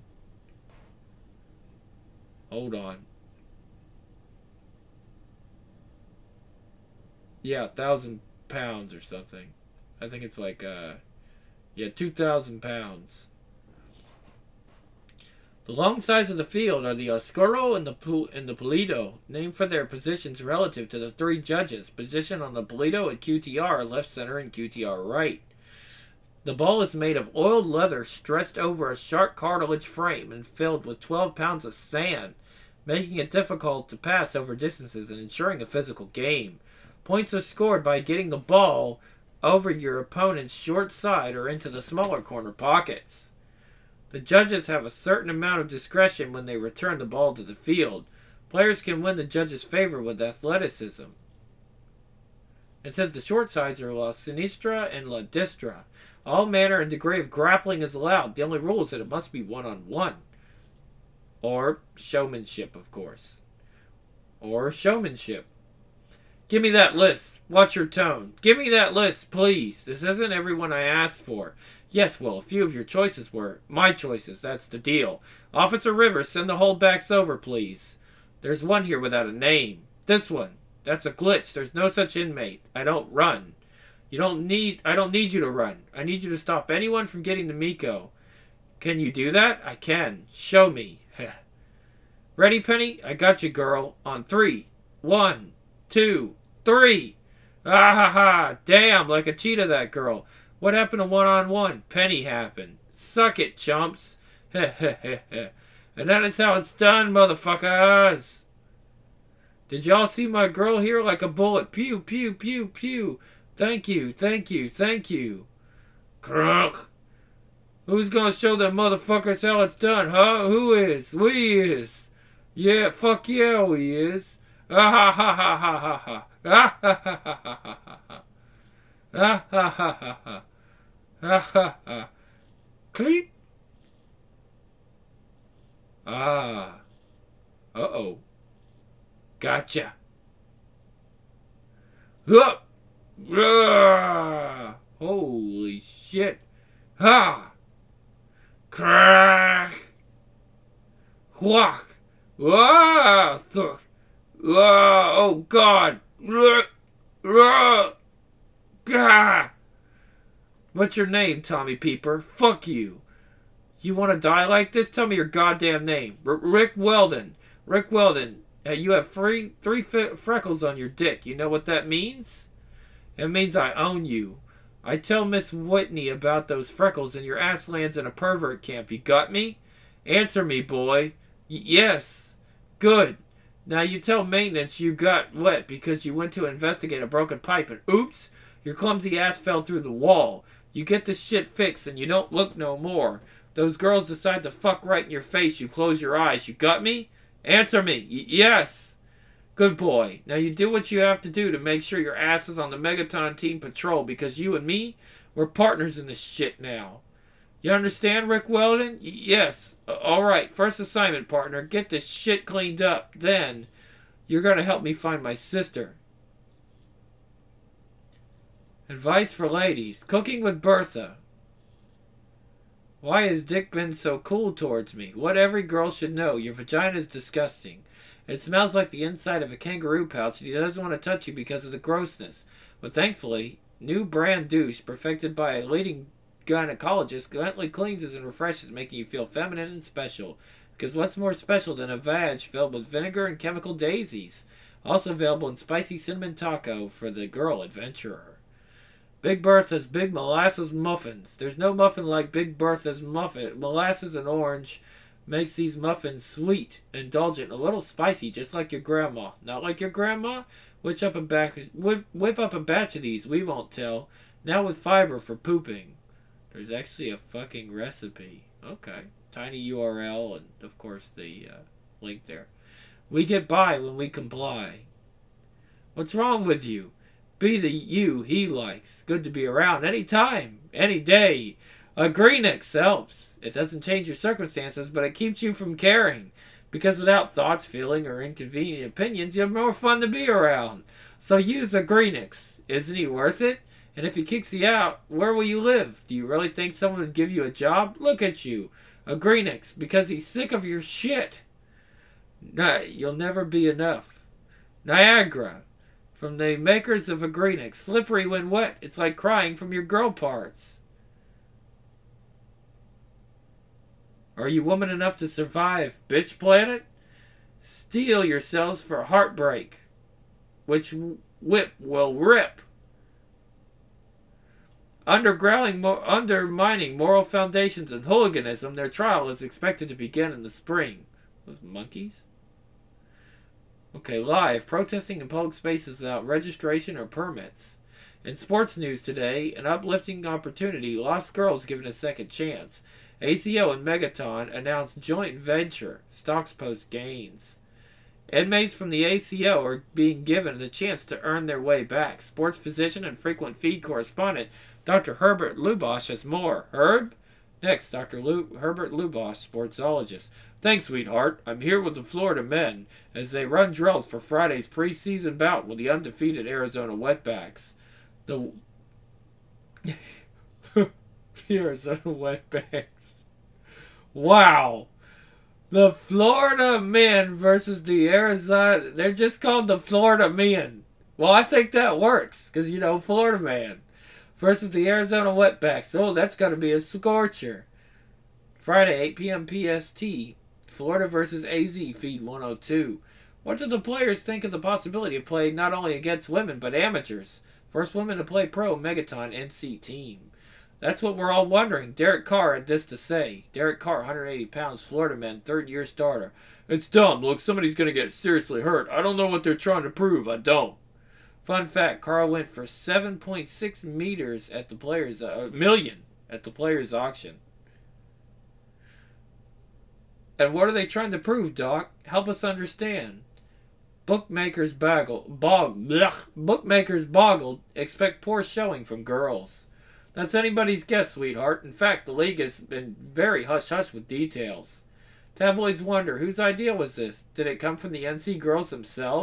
Hold on. Yeah, a thousand pounds or something. I think it's like, uh... yeah, two thousand pounds. The long sides of the field are the Oscuro and the Pu- and the Pulido, named for their positions relative to the three judges, positioned on the Pulido at Q T R left, center, and Q T R right. The ball is made of oiled leather stretched over a sharp cartilage frame and filled with twelve pounds of sand, making it difficult to pass over distances and ensuring a physical game. Points are scored by getting the ball over your opponent's short side or into the smaller corner pockets. The judges have a certain amount of discretion when they return the ball to the field. Players can win the judges' favor with athleticism. It says the short sides are La Sinistra and La Distra. All manner and degree of grappling is allowed. The only rule is that it must be one-on-one. Or showmanship, of course. Or showmanship. Give me that list. Watch your tone. Give me that list, please. This isn't everyone I asked for. Yes, well, a few of your choices were. My choices, that's the deal. Officer Rivers, send the holdbacks over, please. There's one here without a name. This one. That's a glitch. There's no such inmate. I don't run. You don't need... I don't need you to run. I need you to stop anyone from getting to Miko. Can you do that? I can. Show me. Ready, Penny? I got you, girl. On three. One, two, three. Ah ha ha. Damn, like a cheetah, that girl. What happened to one-on-one? Penny happened. Suck it, chumps. Heh heh heh heh. And that is how it's done, motherfuckers. Did y'all see my girl here like a bullet? Pew, pew, pew, pew. Thank you, thank you, thank you. Crunk. Who's gonna show them motherfuckers how it's done, huh? Who is? We is. Yeah, fuck yeah, we is. Ah ha ha ha ha ha ha. Ah ha ha ha ha ha ha. Ah ha ha ha ha. Ah ha ha. Cleep. Ah. Huh. Ah. Holy shit. Ha. Crack. Whack. Ah. Thuk. Ah. Oh God. Ah. Ah. What's your name, Tommy Peeper? Fuck you. You want to die like this? Tell me your goddamn name. R- Rick Weldon. Rick Weldon. Uh, you have three, three f- freckles on your dick. You know what that means? It means I own you. I tell Miss Whitney about those freckles and your ass lands in a pervert camp. You got me? Answer me, boy. Y- yes. Good. Now you tell maintenance you got wet because you went to investigate a broken pipe and oops, your clumsy ass fell through the wall. You get the shit fixed and you don't look no more. Those girls decide to fuck right in your face. You close your eyes. You got me? Answer me. Y- yes. Good boy. Now you do what you have to do to make sure your ass is on the Megaton Team Patrol because you and me, we're partners in this shit now. You understand, Rick Weldon? Y- yes. Uh, Alright, first assignment, partner. Get this shit cleaned up. Then, you're gonna help me find my sister. Advice for ladies. Cooking with Bertha. Why has Dick been so cool towards me? What every girl should know. Your vagina is disgusting. It smells like the inside of a kangaroo pouch, and he doesn't want to touch you because of the grossness. But thankfully, new brand douche, perfected by a leading gynecologist, gently cleanses and refreshes, making you feel feminine and special. Because what's more special than a vag filled with vinegar and chemical daisies? Also available in spicy cinnamon taco for the girl adventurer. Big Bertha's Big Molasses Muffins. There's no muffin like Big Bertha's muffin. Molasses and orange makes these muffins sweet, indulgent, a little spicy, just like your grandma. Not like your grandma? Whip up a batch, whip, whip up a batch of these. We won't tell. Now with fiber for pooping. There's actually a fucking recipe. Okay. Tiny U R L and, of course, the uh, link there. We get by when we comply. What's wrong with you? Be the you he likes. Good to be around any time, any day. A Greenix helps. It doesn't change your circumstances, but it keeps you from caring. Because without thoughts, feeling, or inconvenient opinions, you're more fun to be around. So use a Greenix. Isn't he worth it? And if he kicks you out, where will you live? Do you really think someone would give you a job? Look at you. A Greenix. Because he's sick of your shit. Nah, you'll never be enough. Niagara. From the makers of a Greenix. Slippery when wet. It's like crying from your girl parts. Are you woman enough to survive, bitch planet? Steel yourselves for heartbreak, which whip will rip. Undergrounding, undermining moral foundations and hooliganism, their trial is expected to begin in the spring. Those monkeys? Okay, live. Protesting in public spaces without registration or permits. In sports news today, an uplifting opportunity. Lost girls given a second chance. A C O and Megaton announced joint venture. Stocks post gains. Inmates from the A C O are being given the chance to earn their way back. Sports physician and frequent feed correspondent Doctor Herbert Lubosh has more. Herb? Next, Doctor Lu- Herbert Lubosh, sportsologist. Thanks, sweetheart. I'm here with the Florida men as they run drills for Friday's preseason bout with the undefeated Arizona Wetbacks. The, the Arizona Wetbacks. Wow. The Florida men versus the Arizona... They're just called the Florida men. Well, I think that works. Because, you know, Florida man. Versus the Arizona Wetbacks. Oh, that's got to be a scorcher. Friday, eight p.m. P S T. Florida versus A Z, feed one oh two. What do the players think of the possibility of playing not only against women, but amateurs? First women to play pro Megaton N C team. That's what we're all wondering. Derek Carr had this to say. Derek Carr, one hundred eighty pounds, Florida man, third-year starter. It's dumb. Look, somebody's going to get seriously hurt. I don't know what they're trying to prove. I don't. Fun fact, Carr went for seven point six meters at the players, uh, million at the players' auction. And what are they trying to prove, Doc? Help us understand. Bookmakers boggle, bog, blech, bookmakers boggled. Expect poor showing from girls. That's anybody's guess, sweetheart. In fact, the league has been very hush-hush with details. Tabloids wonder, whose idea was this? Did it come from the N C girls themselves?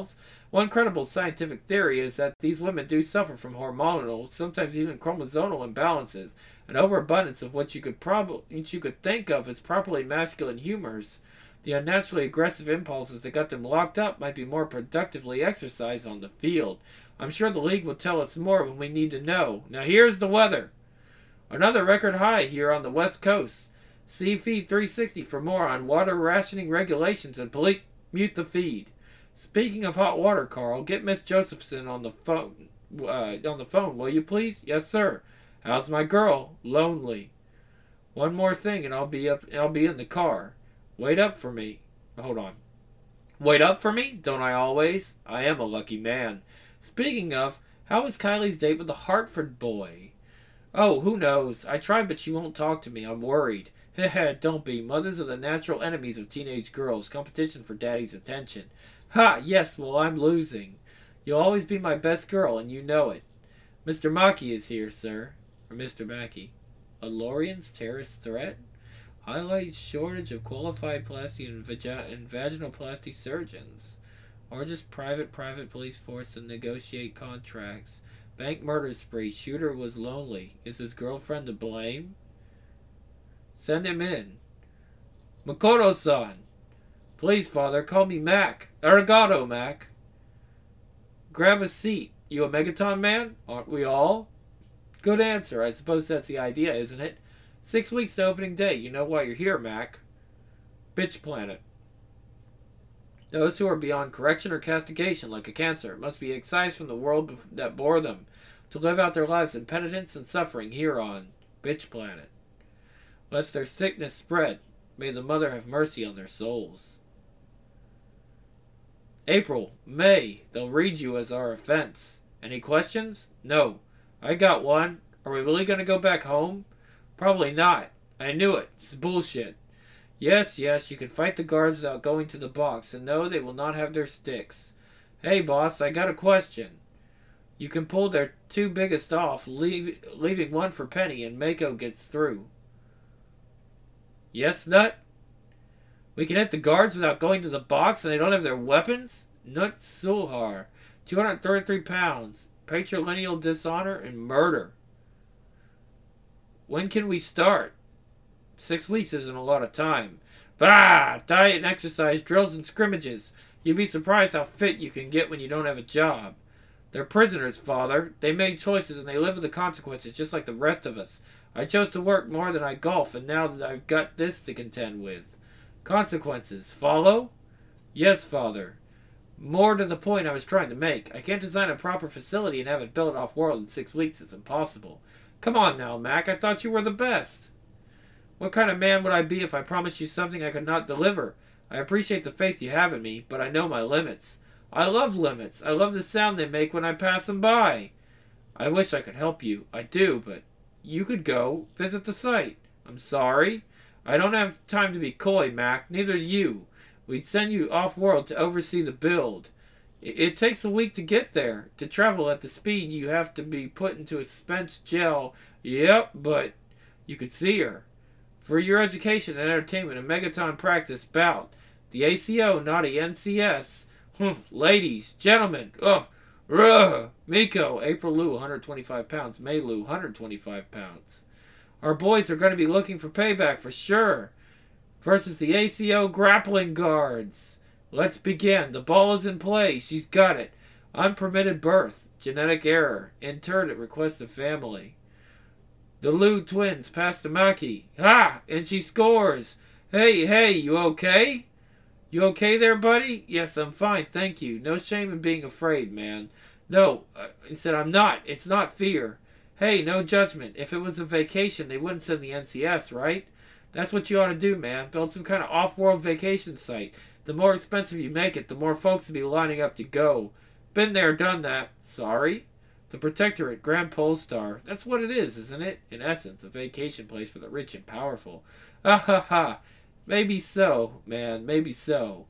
One credible scientific theory is that these women do suffer from hormonal, sometimes even chromosomal imbalances, an overabundance of what you could probably what you could think of as properly masculine humors. The unnaturally aggressive impulses that got them locked up might be more productively exercised on the field. I'm sure the league will tell us more when we need to know. Now here's the weather. Another record high here on the west coast. See Feed three sixty for more on water rationing regulations and police mute the feed. Speaking of hot water, Carl, get Miss Josephson on the phone. Uh, on the phone, will you please? Yes, sir. How's my girl? Lonely. One more thing, and I'll be up. I'll be in the car. Wait up for me. Hold on. Wait up for me? Don't I always? I am a lucky man. Speaking of, how was Kylie's date with the Hartford boy? Oh, who knows? I tried, but she won't talk to me. I'm worried. Heh, don't be. Mothers are the natural enemies of teenage girls. Competition for daddy's attention. Ha! Yes, well, I'm losing. You'll always be my best girl, and you know it. Mister Mackey is here, sir. Or Mister Mackey. A Lorien's terrorist threat? Highlights shortage of qualified plastic and, vagi- and vaginoplasty surgeons. Largest private private police force to negotiate contracts. Bank murder spree. Shooter was lonely. Is his girlfriend to blame? Send him in. Makoto-san. Please, father, call me Mac. Arigato, Mac. Grab a seat. You a Megaton man? Aren't we all? Good answer. I suppose that's the idea, isn't it? Six weeks to opening day. You know why you're here, Mac. Bitch planet. Those who are beyond correction or castigation, like a cancer, must be excised from the world that bore them, to live out their lives in penitence and suffering here on Bitch planet. Lest their sickness spread, may the Mother have mercy on their souls. April, May, they'll read you as our offense. Any questions? No. I got one. Are we really going to go back home? Probably not. I knew it. It's bullshit. Yes, yes, you can fight the guards without going to the box, and no, they will not have their sticks. Hey, boss, I got a question. You can pull their two biggest off, leave, leaving one for Penny, and Mako gets through. Yes, Nut? We can hit the guards without going to the box, and they don't have their weapons? Nut Sulhar. two hundred thirty-three pounds. Patrilineal dishonor and murder. When can we start? Six weeks isn't a lot of time. Bah! Diet and exercise, drills and scrimmages. You'd be surprised how fit you can get when you don't have a job. They're prisoners, father. They made choices and they live with the consequences just like the rest of us. I chose to work more than I golf, and now that I've got this to contend with. Consequences. Follow? Yes, father. More to the point I was trying to make. I can't design a proper facility and have it built off-world in six weeks. It's impossible. Come on now, Mac. I thought you were the best. What kind of man would I be if I promised you something I could not deliver? I appreciate the faith you have in me, but I know my limits. I love limits. I love the sound they make when I pass them by. I wish I could help you. I do, but you could go. Visit the site. I'm sorry. I don't have time to be coy, Mac. Neither do you. We'd send you off-world to oversee the build. It, it takes a week to get there. To travel at the speed, you have to be put into a suspense gel. Yep, but you could see her. For your education and entertainment, a Megaton practice bout. The A C O, not a N C S. Humph, ladies, gentlemen, ugh, ruh. Miko, April Lou, one hundred twenty-five pounds. May Lou, one hundred twenty-five pounds. Our boys are going to be looking for payback for sure. Versus the A C O grappling guards. Let's begin. The ball is in play. She's got it. Unpermitted birth. Genetic error. Interred at request of family. The Liu twins pass to Maki. Ha! And she scores. Hey, hey, you okay? You okay there, buddy? Yes, I'm fine, thank you. No shame in being afraid, man. No, I said I'm not. It's not fear. Hey, no judgment. If it was a vacation, they wouldn't send the N C S, right? That's what you ought to do, man. Build some kind of off-world vacation site. The more expensive you make it, the more folks will be lining up to go. Been there, done that. Sorry? The Protectorate, Grand Polestar. That's what it is, isn't it? In essence, a vacation place for the rich and powerful. Ah ha ha. Maybe so, man. Maybe so.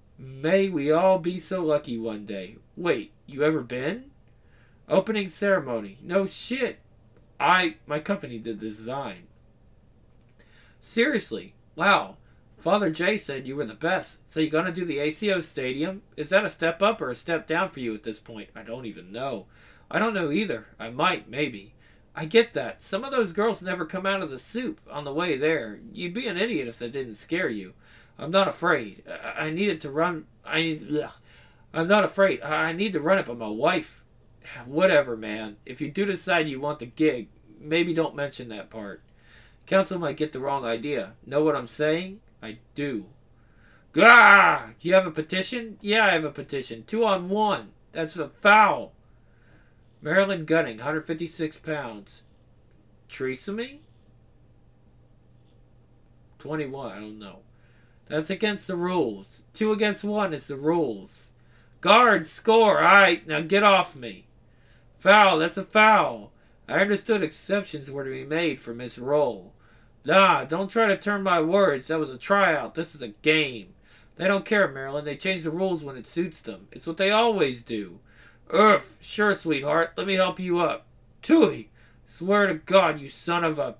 May we all be so lucky one day. Wait, you ever been? Opening ceremony. No shit. I, my company did the design. Seriously. Wow. Father Jay said you were the best. So you gonna do the A C O Stadium? Is that a step up or a step down for you at this point? I don't even know. I don't know either. I might, maybe. I get that. Some of those girls never come out of the soup on the way there. You'd be an idiot if that didn't scare you. I'm not afraid. I, I needed to run. I need. Ugh. I'm not afraid. I need to run it by my wife. Whatever, man. If you do decide you want the gig, maybe don't mention that part. Council might get the wrong idea. Know what I'm saying? I do. Gah! You have a petition? Yeah, I have a petition. Two on one. That's a foul. Marilyn Gunning, one hundred fifty-six pounds. Trisamy? twenty-one, I don't know. That's against the rules. Two against one is the rules. Guard, score. Alright, now get off me. Foul, that's a foul. I understood exceptions were to be made for Miss Roll. Nah, don't try to turn my words. That was a tryout. This is a game. They don't care, Marilyn. They change the rules when it suits them. It's what they always do. Urgh, sure, sweetheart. Let me help you up. Tui, swear to God, you son of a...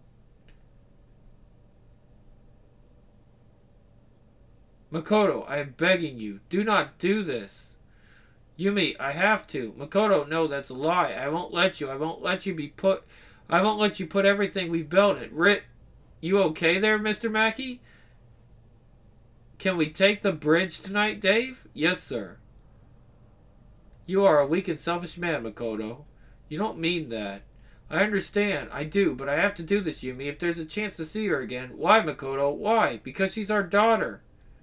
Makoto, I am begging you. Do not do this. Yumi, I have to. Makoto, no, that's a lie. I won't let you. I won't let you be put... I won't let you put everything we've built it. Rit... You okay there, Mister Mackey? Can we take the bridge tonight, Dave? Yes, sir. You are a weak and selfish man, Makoto. You don't mean that. I understand. I do, but I have to do this, Yumi. If there's a chance to see her again. Why, Makoto? Why? Because she's our daughter.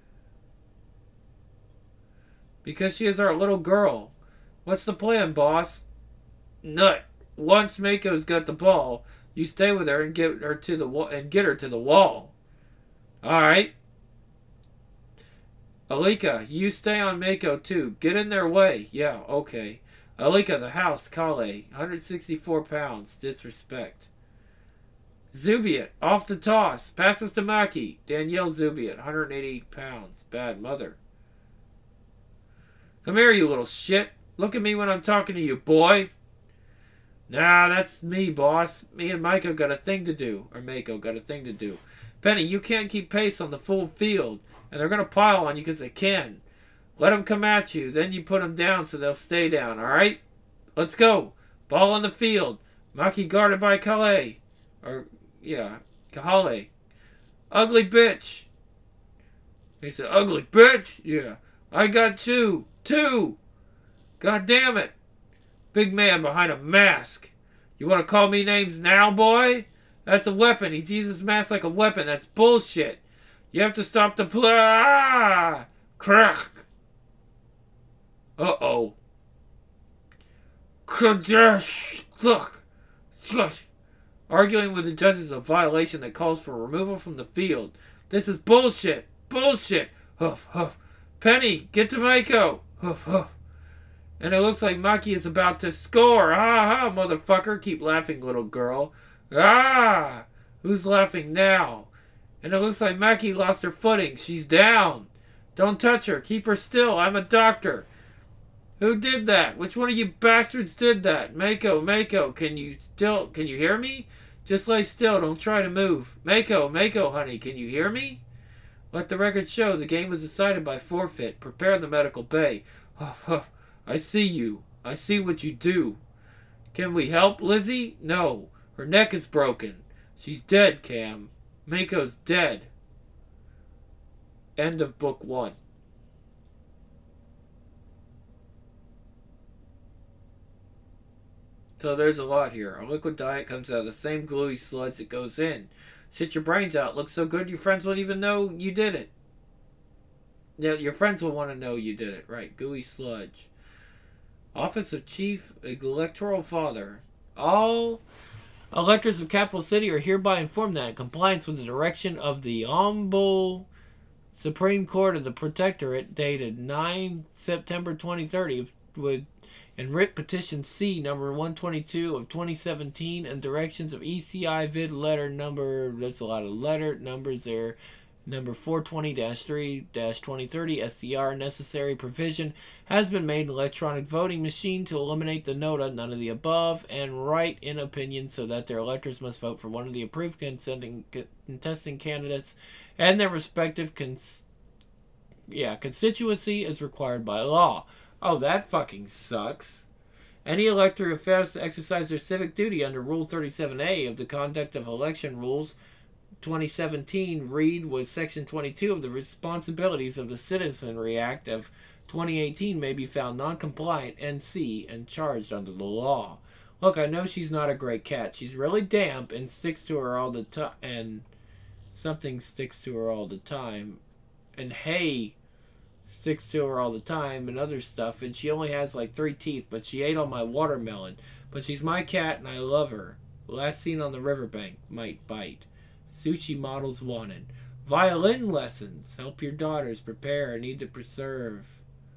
Because she is our little girl. What's the plan, boss? Nut. Once Mako's got the ball, you stay with her and get her to the wall and get her to the wall. All right. Alika, you stay on Mako too. Get in their way. Yeah, okay. Alika, the house, Kale, one hundred sixty-four pounds. Disrespect. Zubiet, off the toss. Passes to Maki. Danielle Zubiet, one hundred eighty pounds. Bad mother. Come here, you little shit. Look at me when I'm talking to you, boy. Nah, that's me, boss. Me and Mako got a thing to do. Or Mako got a thing to do. Penny, you can't keep pace on the full field. And they're going to pile on you because they can. Let them come at you. Then you put them down so they'll stay down, alright? Let's go. Ball on the field. Maki guarded by Kale. Or, yeah, Kahale. Ugly bitch. He said, ugly bitch? Yeah. I got two. Two. God damn it. Big man behind a mask. You want to call me names now, boy? That's a weapon. He uses his mask like a weapon. That's bullshit. You have to stop the play. Ah! Crack. Uh-oh. Kadesh. Look. Shush. Arguing with the judge is a violation that calls for removal from the field. This is bullshit. Bullshit. Huff, huff. Penny, get to Mako. Huff, huff. And it looks like Maki is about to score. Ha ha, motherfucker. Keep laughing, little girl. Ah! Who's laughing now? And it looks like Maki lost her footing. She's down. Don't touch her. Keep her still. I'm a doctor. Who did that? Which one of you bastards did that? Mako, Mako, can you still, can you hear me? Just lay still. Don't try to move. Mako, Mako, honey, can you hear me? Let the record show the game was decided by forfeit. Prepare the medical bay. Huff, huff. I see you. I see what you do. Can we help, Lizzie? No. Her neck is broken. She's dead, Cam. Mako's dead. End of book one. So there's a lot here. Our liquid diet comes out of the same gluey sludge that goes in. Shit your brains out. Looks so good your friends won't even know you did it. Yeah, your friends will want to know you did it. Right, gooey sludge. Office of Chief Electoral Father. All electors of Capital City are hereby informed that in compliance with the direction of the Honorable Supreme Court of the Protectorate dated the ninth of September twenty thirty with and writ petition C number one twenty-two of twenty seventeen and directions of E C I vid letter number, that's a lot of letter numbers there, Number four twenty dash three dash twenty thirty S C R necessary provision has been made electronic voting machine to eliminate the nota none of the above and write in opinion so that their electors must vote for one of the approved consenting contesting candidates and their respective cons- yeah constituency is required by law. Oh, that fucking sucks. Any elector who fails to exercise their civic duty under Rule thirty-seven A of the Conduct of Election Rules twenty seventeen read with Section twenty-two of the Responsibilities of the Citizenry Act of twenty eighteen may be found non-compliant N C and charged under the law. Look, I know she's not a great cat. She's really damp and sticks to her all the time, and something sticks to her all the time, and hay sticks to her all the time, and other stuff, and she only has like three teeth, but she ate all my watermelon. But she's my cat, and I love her. Last seen on the riverbank. Might bite. Sushi models wanted. Violin lessons. Help your daughters prepare. Need to preserve.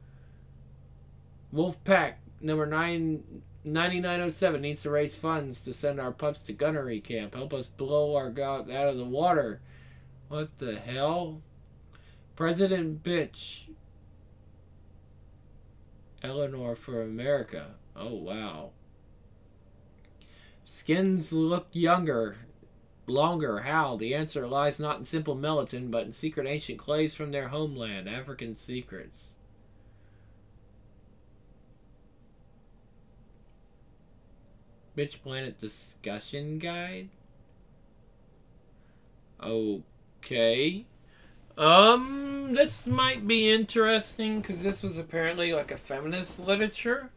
Wolfpack number nine ninety-nine oh seven needs to raise funds to send our pups to gunnery camp. Help us blow our gods out of the water. What the hell? President Bitch. Eleanor for America. Oh, wow. Skins look younger. Longer. How? The answer lies not in simple melatonin, but in secret ancient clays from their homeland. African secrets. Bitch Planet discussion guide? Okay. Um, this might be interesting because this was apparently like a feminist literature.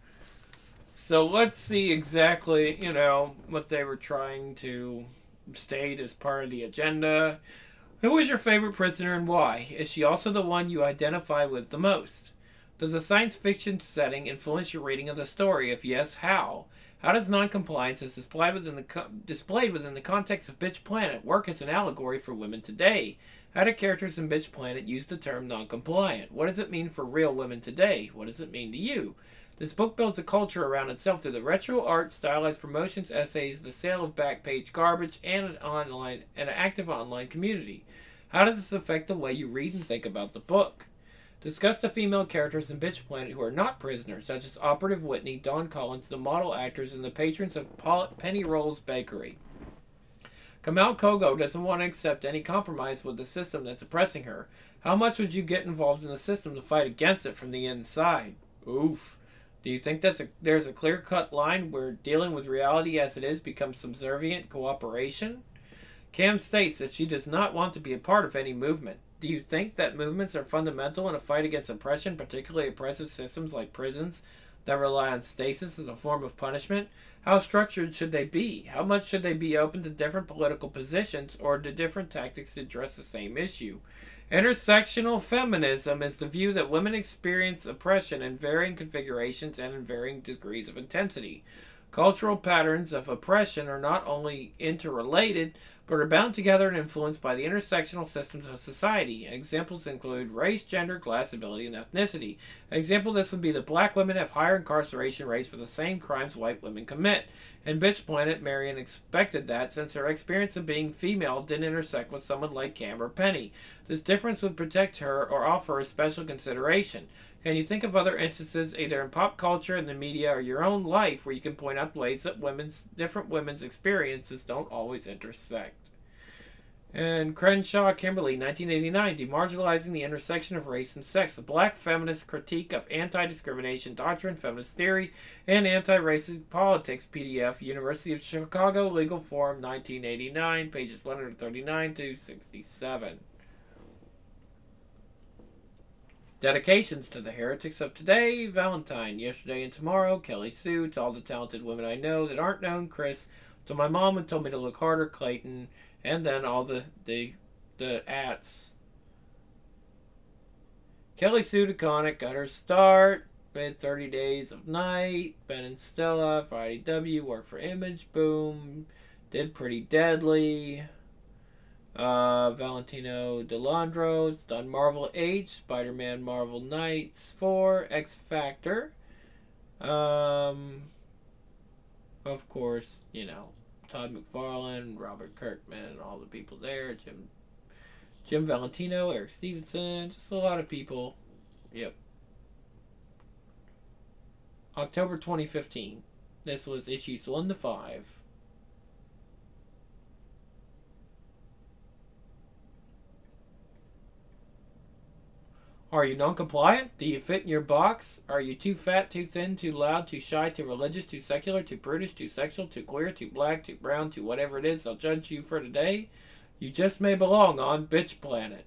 So let's see exactly, you know, what they were trying to state as part of the agenda. Who is your favorite prisoner and why? Is she also the one you identify with the most? Does the science fiction setting influence your reading of the story? If yes, how? How does noncompliance, as displayed within the co- displayed within the context of Bitch Planet, work as an allegory for women today? How do characters in Bitch Planet use the term noncompliant? What does it mean for real women today? What does it mean to you? This book builds a culture around itself through the retro art, stylized promotions, essays, the sale of back-page garbage, and an online and an active online community. How does this affect the way you read and think about the book? Discuss the female characters in Bitch Planet who are not prisoners, such as Operative Whitney, Dawn Collins, the model actors, and the patrons of Penny Rolls Bakery. Kamal Kogo doesn't want to accept any compromise with the system that's oppressing her. How much would you get involved in the system to fight against it from the inside? Oof. Do you think that's a, there's a clear-cut line where dealing with reality as it is becomes subservient cooperation? Cam states that she does not want to be a part of any movement. Do you think that movements are fundamental in a fight against oppression, particularly oppressive systems like prisons that rely on stasis as a form of punishment? How structured should they be? How much should they be open to different political positions or to different tactics to address the same issue? Intersectional feminism is the view that women experience oppression in varying configurations and in varying degrees of intensity. Cultural patterns of oppression are not only interrelated, but are bound together and influenced by the intersectional systems of society. Examples include race, gender, class, ability, and ethnicity. An example of this would be that black women have higher incarceration rates for the same crimes white women commit. In Bitch Planet, Marion expected that since her experience of being female didn't intersect with someone like Cam or Penny. This difference would protect her or offer her special consideration. Can you think of other instances, either in pop culture, in the media, or your own life, where you can point out ways that women's different women's experiences don't always intersect? And Crenshaw Kimberly, nineteen eighty-nine, Demarginalizing the Intersection of Race and Sex, a black feminist critique of anti-discrimination doctrine, feminist theory, and anti-racist politics, P D F, University of Chicago Legal Forum, nineteen eighty-nine, pages one thirty-nine to sixty-seven. Dedications to the heretics of today: Valentine, yesterday and tomorrow, Kelly Sue, to all the talented women I know that aren't known, Chris, to my mom who told me to look harder, Clayton, and then all the the the ats. Kelly Sue DeConnick got her start. Made thirty Days of Night. Ben and Stella. For I D W. Worked for Image. Boom. Did Pretty Deadly. Uh, Valentino Delandro. It's done Marvel eight. Spider-Man Marvel Knights four. X Factor. Um, of course, you know, Todd McFarlane, Robert Kirkman, and all the people there. Jim Jim Valentino, Eric Stevenson, just a lot of people. Yep. October twenty fifteen. This was issues one to five. Are you non-compliant? Do you fit in your box? Are you too fat, too thin, too loud, too shy, too religious, too secular, too brutish, too sexual, too queer, too black, too brown, too whatever it is? I'll judge you for today. You just may belong on Bitch Planet.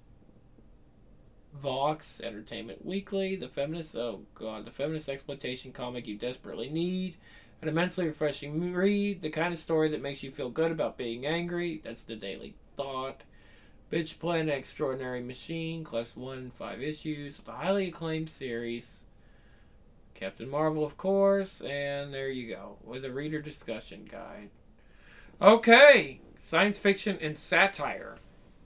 Vox, Entertainment Weekly, the feminist, oh god, the feminist exploitation comic you desperately need. An immensely refreshing read, the kind of story that makes you feel good about being angry. That's the Daily Thought. Bitch Planet Extraordinary Machine, collects one in five issues, with a highly acclaimed series. Captain Marvel, of course, and there you go, with a reader discussion guide. Okay, science fiction and satire.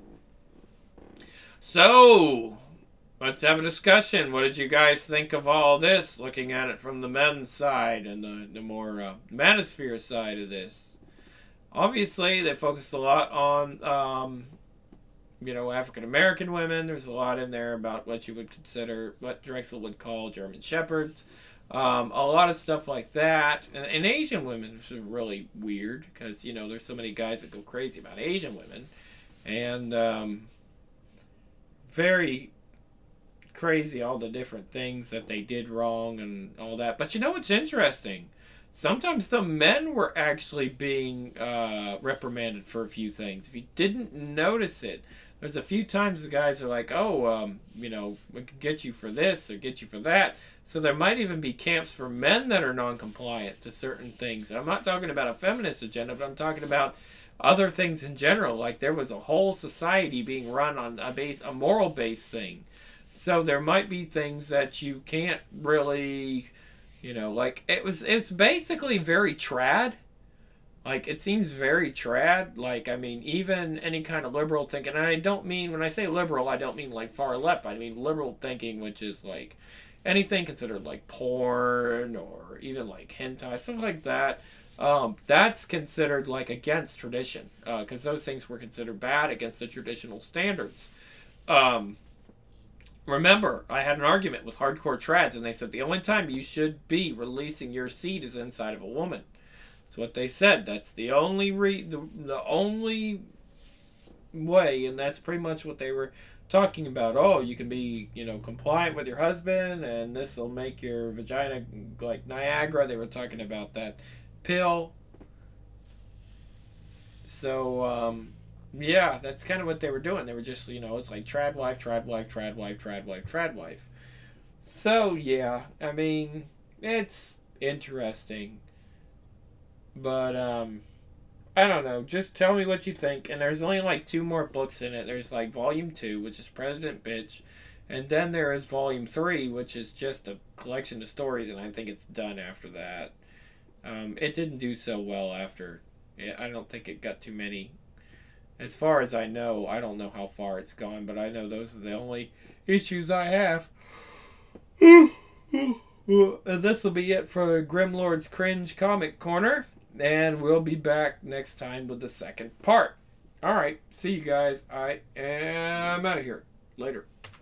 So, let's have a discussion. What did you guys think of all this, looking at it from the men's side and the, the more uh, manosphere side of this? Obviously, they focused a lot on... Um, you know, African American women. There's a lot in there about what you would consider, what Drexel would call German Shepherds. Um, a lot of stuff like that. And, and Asian women, which is really weird because, you know, there's so many guys that go crazy about Asian women. And um, very crazy, all the different things that they did wrong and all that. But you know what's interesting? Sometimes the men were actually being uh, reprimanded for a few things. If you didn't notice it, there's a few times the guys are like, oh, um, you know, we can get you for this or get you for that. So there might even be camps for men that are non-compliant to certain things. And I'm not talking about a feminist agenda, but I'm talking about other things in general. Like there was a whole society being run on a base, a moral-based thing. So there might be things that you can't really, you know, like it was. It's basically very trad. Like, it seems very trad. Like, I mean, even any kind of liberal thinking, and I don't mean, when I say liberal, I don't mean, like, far left. I mean liberal thinking, which is, like, anything considered, like, porn or even, like, hentai, stuff like that. Um, that's considered, like, against tradition. Because uh, those things were considered bad against the traditional standards. Um, remember, I had an argument with hardcore trads, and they said the only time you should be releasing your seed is inside of a woman. That's what they said. That's the only re the, the only way, and that's pretty much what they were talking about. Oh, you can be, you know, compliant with your husband, and this will make your vagina like Niagara. They were talking about that pill. So, um, yeah, that's kind of what they were doing. They were just, you know, it's like trad wife, trad wife, trad wife, trad wife, trad wife. So, yeah, I mean, it's interesting. But, um, I don't know. Just tell me what you think. And there's only like two more books in it. There's like Volume two, which is President Bitch. And then there is Volume three, which is just a collection of stories. And I think it's done after that. Um, it didn't do so well after. I don't think it got too many. As far as I know, I don't know how far it's gone. But I know those are the only issues I have. And this will be it for Grimlord's Cringe Comic Corner. And we'll be back next time with the second part. Alright, see you guys. I am out of here. Later.